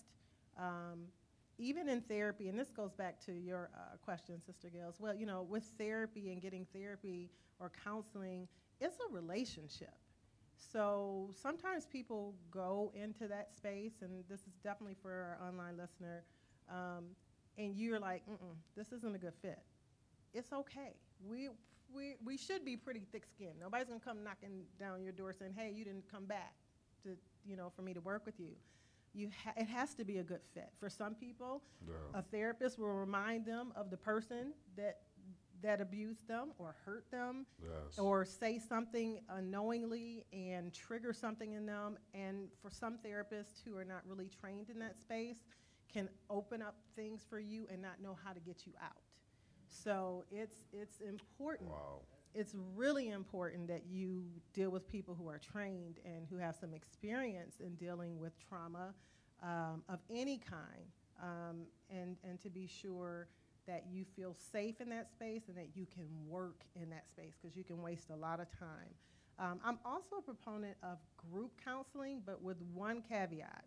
Speaker 2: Even in therapy, and this goes back to your question, Sister Gales, well, you know, with therapy and getting therapy or counseling, it's a relationship. So sometimes people go into that space, and this is definitely for our online listener, and you're like, this isn't a good fit. It's okay. We should be pretty thick-skinned. Nobody's gonna come knocking down your door saying, hey, you didn't come back to, for me to work with you. It has to be a good fit. For some people, a therapist will remind them of the person that abused them or hurt them, or say something unknowingly and trigger something in them. And for some therapists who are not really trained in that space, can open up things for you and not know how to get you out. So it's important.
Speaker 1: Wow.
Speaker 2: It's really important that you deal with people who are trained and who have some experience in dealing with trauma of any kind, and to be sure that you feel safe in that space and that you can work in that space, because you can waste a lot of time. I'm also a proponent of group counseling, but with one caveat.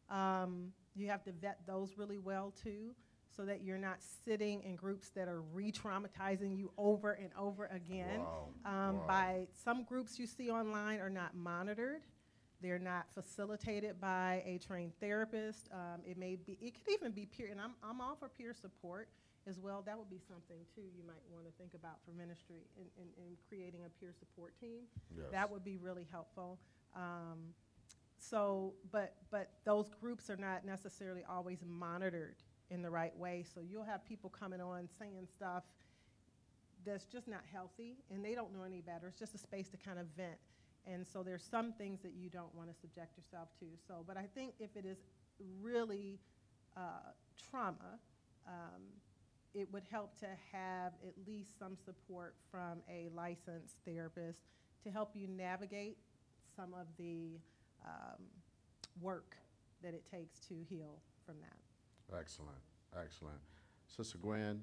Speaker 2: You have to vet those really well too, so that you're not sitting in groups that are re-traumatizing you over and over again.
Speaker 1: Wow.
Speaker 2: By some groups you see online are not monitored. They're not facilitated by a trained therapist. It could even be peer, and I'm all for peer support as well. That would be something too you might want to think about for ministry in creating a peer support team.
Speaker 1: Yes.
Speaker 2: That would be really helpful. But those groups are not necessarily always monitored in the right way. So you'll have people coming on saying stuff that's just not healthy, and they don't know any better. It's just a space to kind of vent. And so there's some things that you don't want to subject yourself to. So, but I think if it is really trauma, it would help to have at least some support from a licensed therapist to help you navigate some of the work that it takes to heal from that.
Speaker 1: Excellent, excellent. Sister Gwen?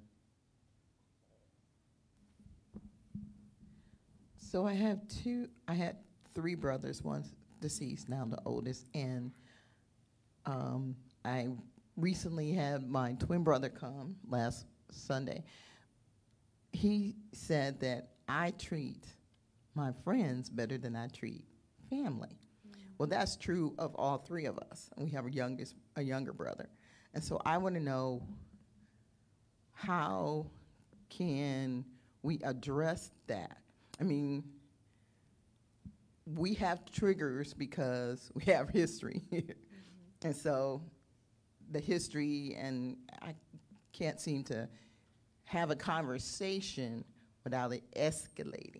Speaker 9: So I had 3 brothers, one's deceased, now the oldest, and I recently had my twin brother come last Sunday. He said that I treat my friends better than I treat family. Well, that's true of all 3 of us. We have a younger brother. And so I want to know, how can we address that? I mean, we have triggers because we have history. And so the history, and I can't seem to have a conversation without it escalating.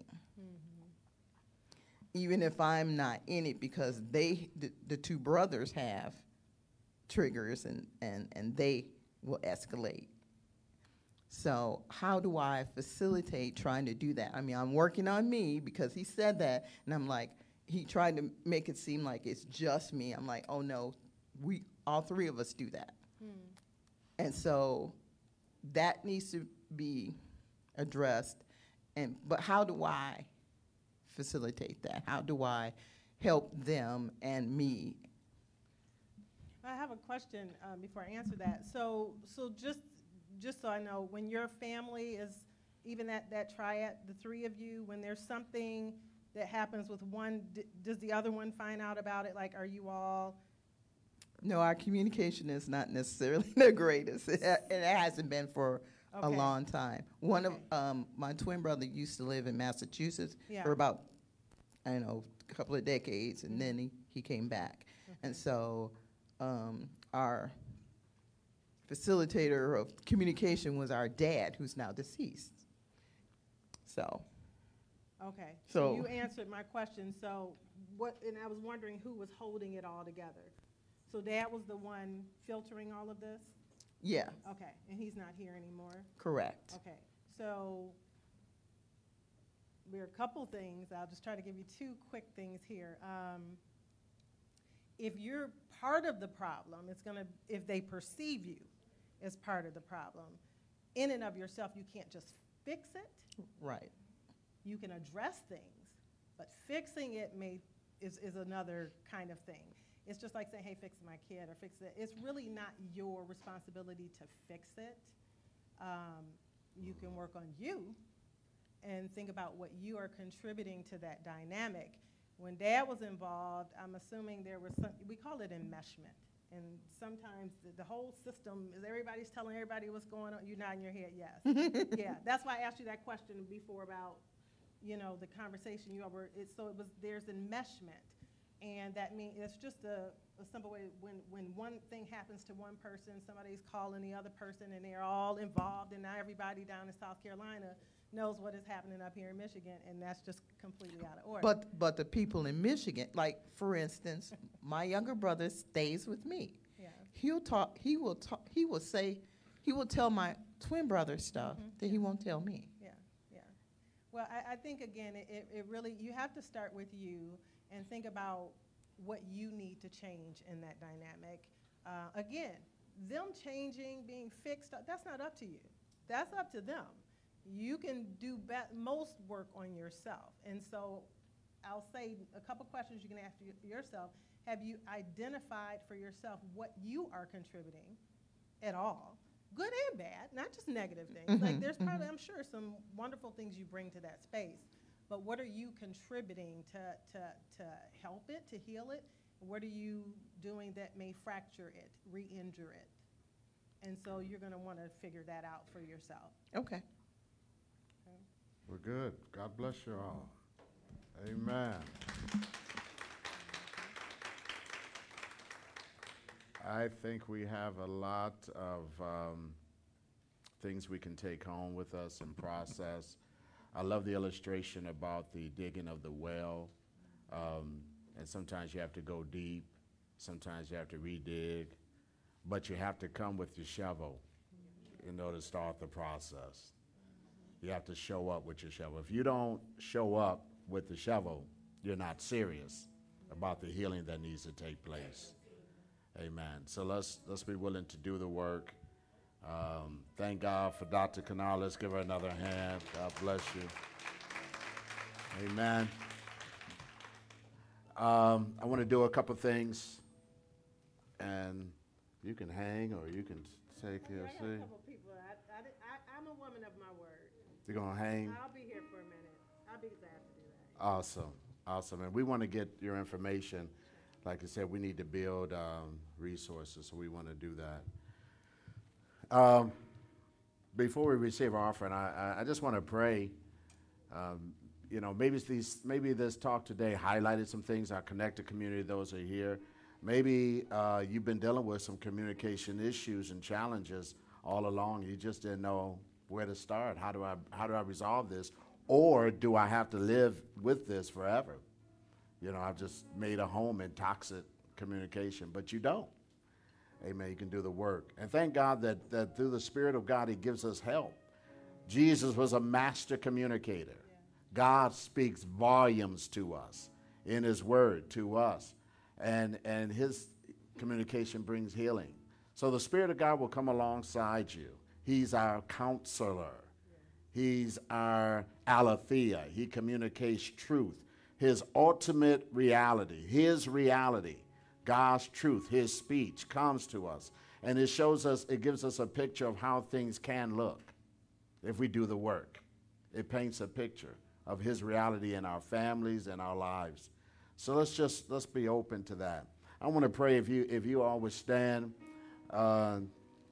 Speaker 9: Even if I'm not in it, because the 2 brothers have triggers and they will escalate. So how do I facilitate trying to do that? I mean, I'm working on me because he said that, and I'm like, he tried to make it seem like it's just me. I'm like, oh no, all 3 of us do that. And so that needs to be addressed. But how do I facilitate that? How do I help them and me?
Speaker 2: I have a question before I answer that. So just so I know, when your family is, even that triad, the 3 of you, when there's something that happens with one, does the other one find out about it? Like, are you all?
Speaker 9: No, our communication is not necessarily the greatest. It hasn't been for a
Speaker 2: Okay.
Speaker 9: long time. One
Speaker 2: Okay.
Speaker 9: of my twin brother used to live in Massachusetts
Speaker 2: Yeah.
Speaker 9: for about, I don't know, a couple of decades, and then he came back. And so our facilitator of communication was our dad, who's now deceased. So.
Speaker 2: Okay.
Speaker 9: So-
Speaker 2: You answered my question. So and I was wondering who was holding it all together. So Dad was the one filtering all of this?
Speaker 9: Yeah,
Speaker 2: Okay. And he's not here anymore?
Speaker 9: correct.
Speaker 2: Okay. So there are a couple things. I'll just try to give you 2 quick things here. If you're part of the problem, if they perceive you as part of the problem, in and of yourself, you can't just fix it.
Speaker 9: Right.
Speaker 2: You can address things, but fixing it is another kind of thing. It's just like saying, hey, fix my kid or fix it. It's really not your responsibility to fix it. You can work on you and think about what you are contributing to that dynamic. When Dad was involved, I'm assuming there was we call it enmeshment. And sometimes the whole system is everybody's telling everybody what's going on. You're nodding your head, yes. Yeah, that's why I asked you that question before about, the conversation you all were, there's enmeshment. And that means it's just a simple way, when one thing happens to one person, somebody's calling the other person, and they're all involved, and now everybody down in South Carolina knows what is happening up here in Michigan, and that's just completely out of order.
Speaker 9: But the people in Michigan, like, for instance, my younger brother stays with me.
Speaker 2: Yeah.
Speaker 9: He will tell my twin brother stuff that he won't tell me.
Speaker 2: Yeah. Well, I think, again, it really, you have to start with you and think about what you need to change in that dynamic. Again, them changing, being fixed, that's not up to you. That's up to them. You can do most work on yourself. And so I'll say a couple questions you can ask yourself. Have you identified for yourself what you are contributing at all? Good and bad, not just negative things. Like, there's probably, I'm sure, some wonderful things you bring to that space. But what are you contributing to help it, to heal it? What are you doing that may fracture it, re-injure it? And so you're going to want to figure that out for yourself.
Speaker 9: Okay.
Speaker 1: We're good. God bless you all. Amen. I think we have a lot of things we can take home with us and process. I love the illustration about the digging of the well. And sometimes you have to go deep. Sometimes you have to redig. But you have to come with your shovel in order to start the process. You have to show up with your shovel. If you don't show up with the shovel, you're not serious about the healing that needs to take place. Amen. So let's be willing to do the work. Thank God for Dr. Kennard. Let's give her another hand. God bless you. Amen. I want to do a couple things, and you can hang or you can take your
Speaker 2: I got a
Speaker 1: seat.
Speaker 2: couple people. I'm a woman of my word.
Speaker 1: You're going to hang?
Speaker 2: I'll be here for a minute. I'll be glad to do that.
Speaker 1: Awesome. Awesome. And we want to get your information. Like I said, we need to build resources, so we want to do that. Before we receive our offering, I just want to pray. Maybe this talk today highlighted some things. Our connected community, those are here. Maybe you've been dealing with some communication issues and challenges all along. You just didn't know where to start. How do I resolve this? Or do I have to live with this forever? I've just made a home in toxic communication, but you don't. Amen. You can do the work. And thank God that through the Spirit of God, He gives us help. Jesus was a master communicator. Yeah. God speaks volumes to us in His Word to us. And His communication brings healing. So the Spirit of God will come alongside you. He's our counselor. He's our aletheia. He communicates truth. His ultimate reality, His reality, God's truth, His speech comes to us. And it gives us a picture of how things can look if we do the work. It paints a picture of His reality in our families and our lives. So let's be open to that. I want to pray if you all would stand. And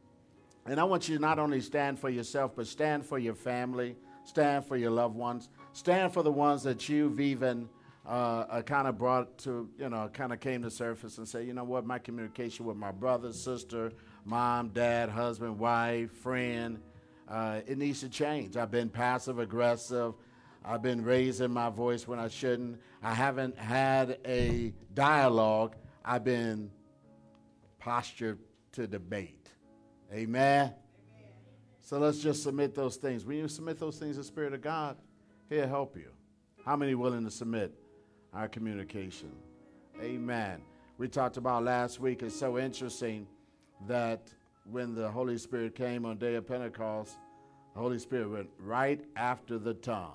Speaker 1: I want you to not only stand for yourself, but stand for your family, stand for your loved ones, stand for the ones that you've even kind of brought to, kind of came to surface and say, you know what, my communication with my brother, sister, mom, dad, husband, wife, friend, it needs to change. I've been passive aggressive. I've been raising my voice when I shouldn't. I haven't had a dialogue. I've been postured to debate. Amen? So let's just submit those things. When you submit those things to the Spirit of God, He'll help you. How many willing to submit our communication? Amen. We talked about last week. It's so interesting that when the Holy Spirit came on the day of Pentecost, the Holy Spirit went right after the tongue.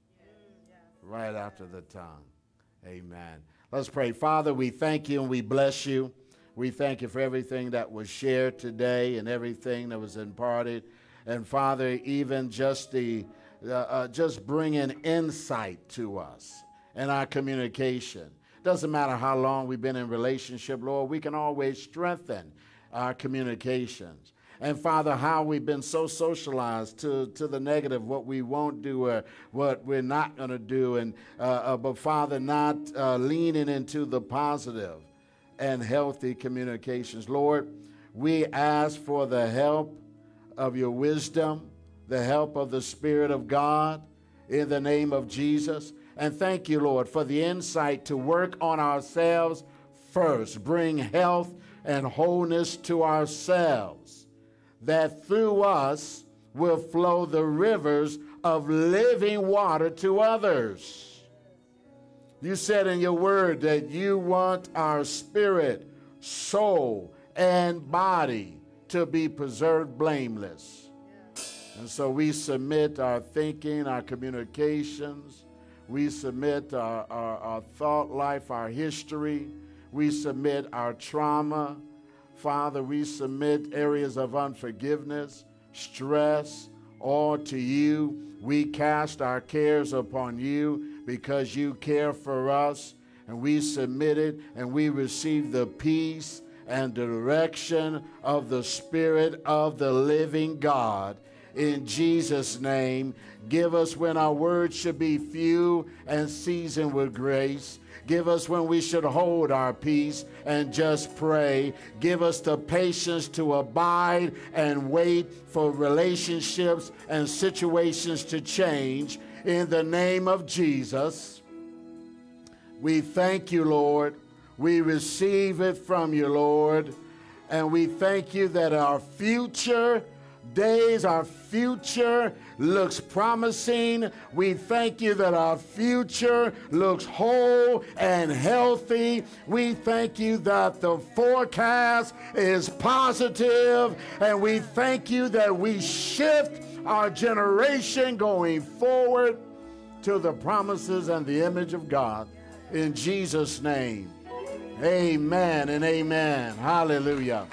Speaker 1: Right after the tongue. Amen. Let's pray. Father, we thank You and we bless You. We thank You for everything that was shared today and everything that was imparted. And Father, even just just bringing insight to us in our communication. Doesn't matter how long we've been in relationship, Lord, we can always strengthen our communications. And Father, how we've been so socialized to the negative, what we won't do or what we're not going to do. And but Father, not leaning into the positive and healthy communications. Lord, we ask for the help of Your wisdom, the help of the Spirit of God in the name of Jesus. And thank You, Lord, for the insight to work on ourselves first. Bring health and wholeness to ourselves, that through us will flow the rivers of living water to others. You said in Your word that You want our spirit, soul, and body to be preserved blameless. And so we submit our thinking, our communications. We submit our thought life, our history. We submit our trauma. Father, we submit areas of unforgiveness, stress, all to You. We cast our cares upon You because You care for us. And we submit it and we receive the peace and direction of the Spirit of the living God in Jesus' name. Give us when our words should be few and seasoned with grace. Give us when we should hold our peace and just pray. Give us the patience to abide and wait for relationships and situations to change. In the name of Jesus, we thank you, Lord. We receive it from you, Lord. And we thank you that our future days, our future looks promising. We thank you that our future looks whole and healthy. We thank you that the forecast is positive, and we thank you that we shift our generation going forward to the promises and the image of God. In Jesus' name, amen and amen. Hallelujah.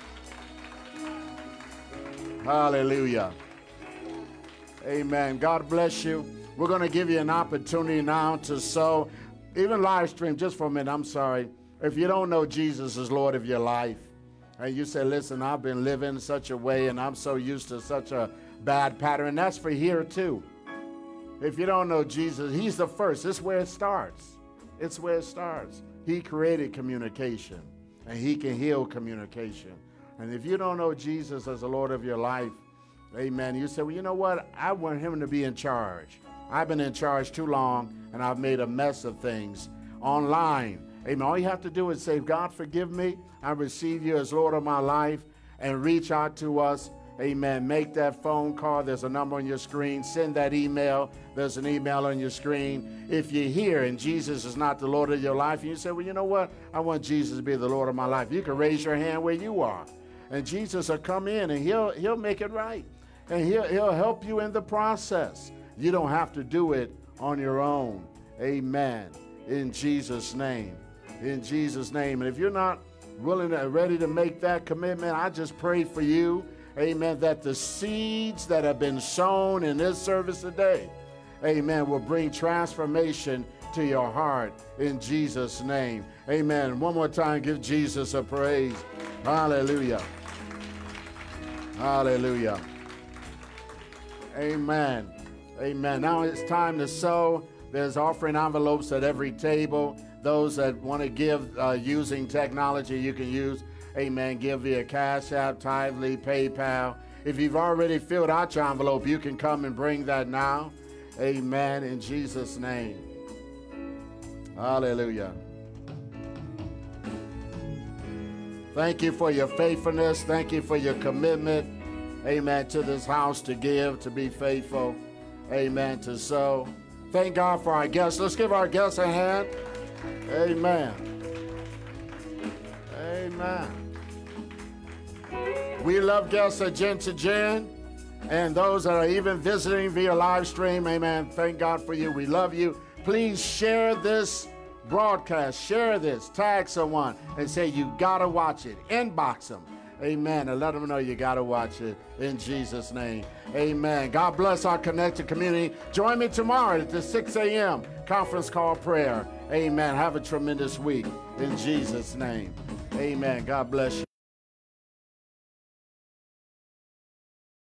Speaker 1: Hallelujah. Amen. God bless you. We're going to give you an opportunity now to sow. Even live stream, just for a minute, I'm sorry. If you don't know Jesus as Lord of your life, and you say, listen, I've been living such a way, and I'm so used to such a bad pattern, that's for here too. If you don't know Jesus, he's the first. This is where it starts. It's where it starts. He created communication, and he can heal communication. And if you don't know Jesus as the Lord of your life, amen, you say, well, you know what? I want him to be in charge. I've been in charge too long, and I've made a mess of things online. Amen. All you have to do is say, God, forgive me. I receive you as Lord of my life, and reach out to us. Amen. Make that phone call. There's a number on your screen. Send that email. There's an email on your screen. If you're here and Jesus is not the Lord of your life, and you say, well, you know what? I want Jesus to be the Lord of my life. You can raise your hand where you are. And Jesus will come in, and he'll make it right. And he'll help you in the process. You don't have to do it on your own. Amen. In Jesus' name. In Jesus' name. And if you're not willing and ready to make that commitment, I just pray for you, amen, that the seeds that have been sown in this service today, amen, will bring transformation to your heart in Jesus' name. Amen. One more time, give Jesus a praise. Hallelujah. Hallelujah. Amen. Amen. Now it's time to sow. There's offering envelopes at every table. Those that want to give using technology, you can use, amen, give via Cash App, Tithely, PayPal. If you've already filled out your envelope, you can come and bring that now. Amen. In Jesus' name. Hallelujah. Thank you for your faithfulness. Thank you for your commitment, amen, to this house, to give, to be faithful, amen, to sow. Thank God for our guests. Let's give our guests a hand. Amen. Amen. We love guests at Gen to Gen, and those that are even visiting via live stream, amen. Thank God for you. We love you. Please share this broadcast. Share this. Tag someone and say, you got to watch it. Inbox them. Amen. And let them know you got to watch it in Jesus' name. Amen. God bless our connected community. Join me tomorrow at the 6 a.m. conference call prayer. Amen. Have a tremendous week in Jesus' name. Amen. God bless you.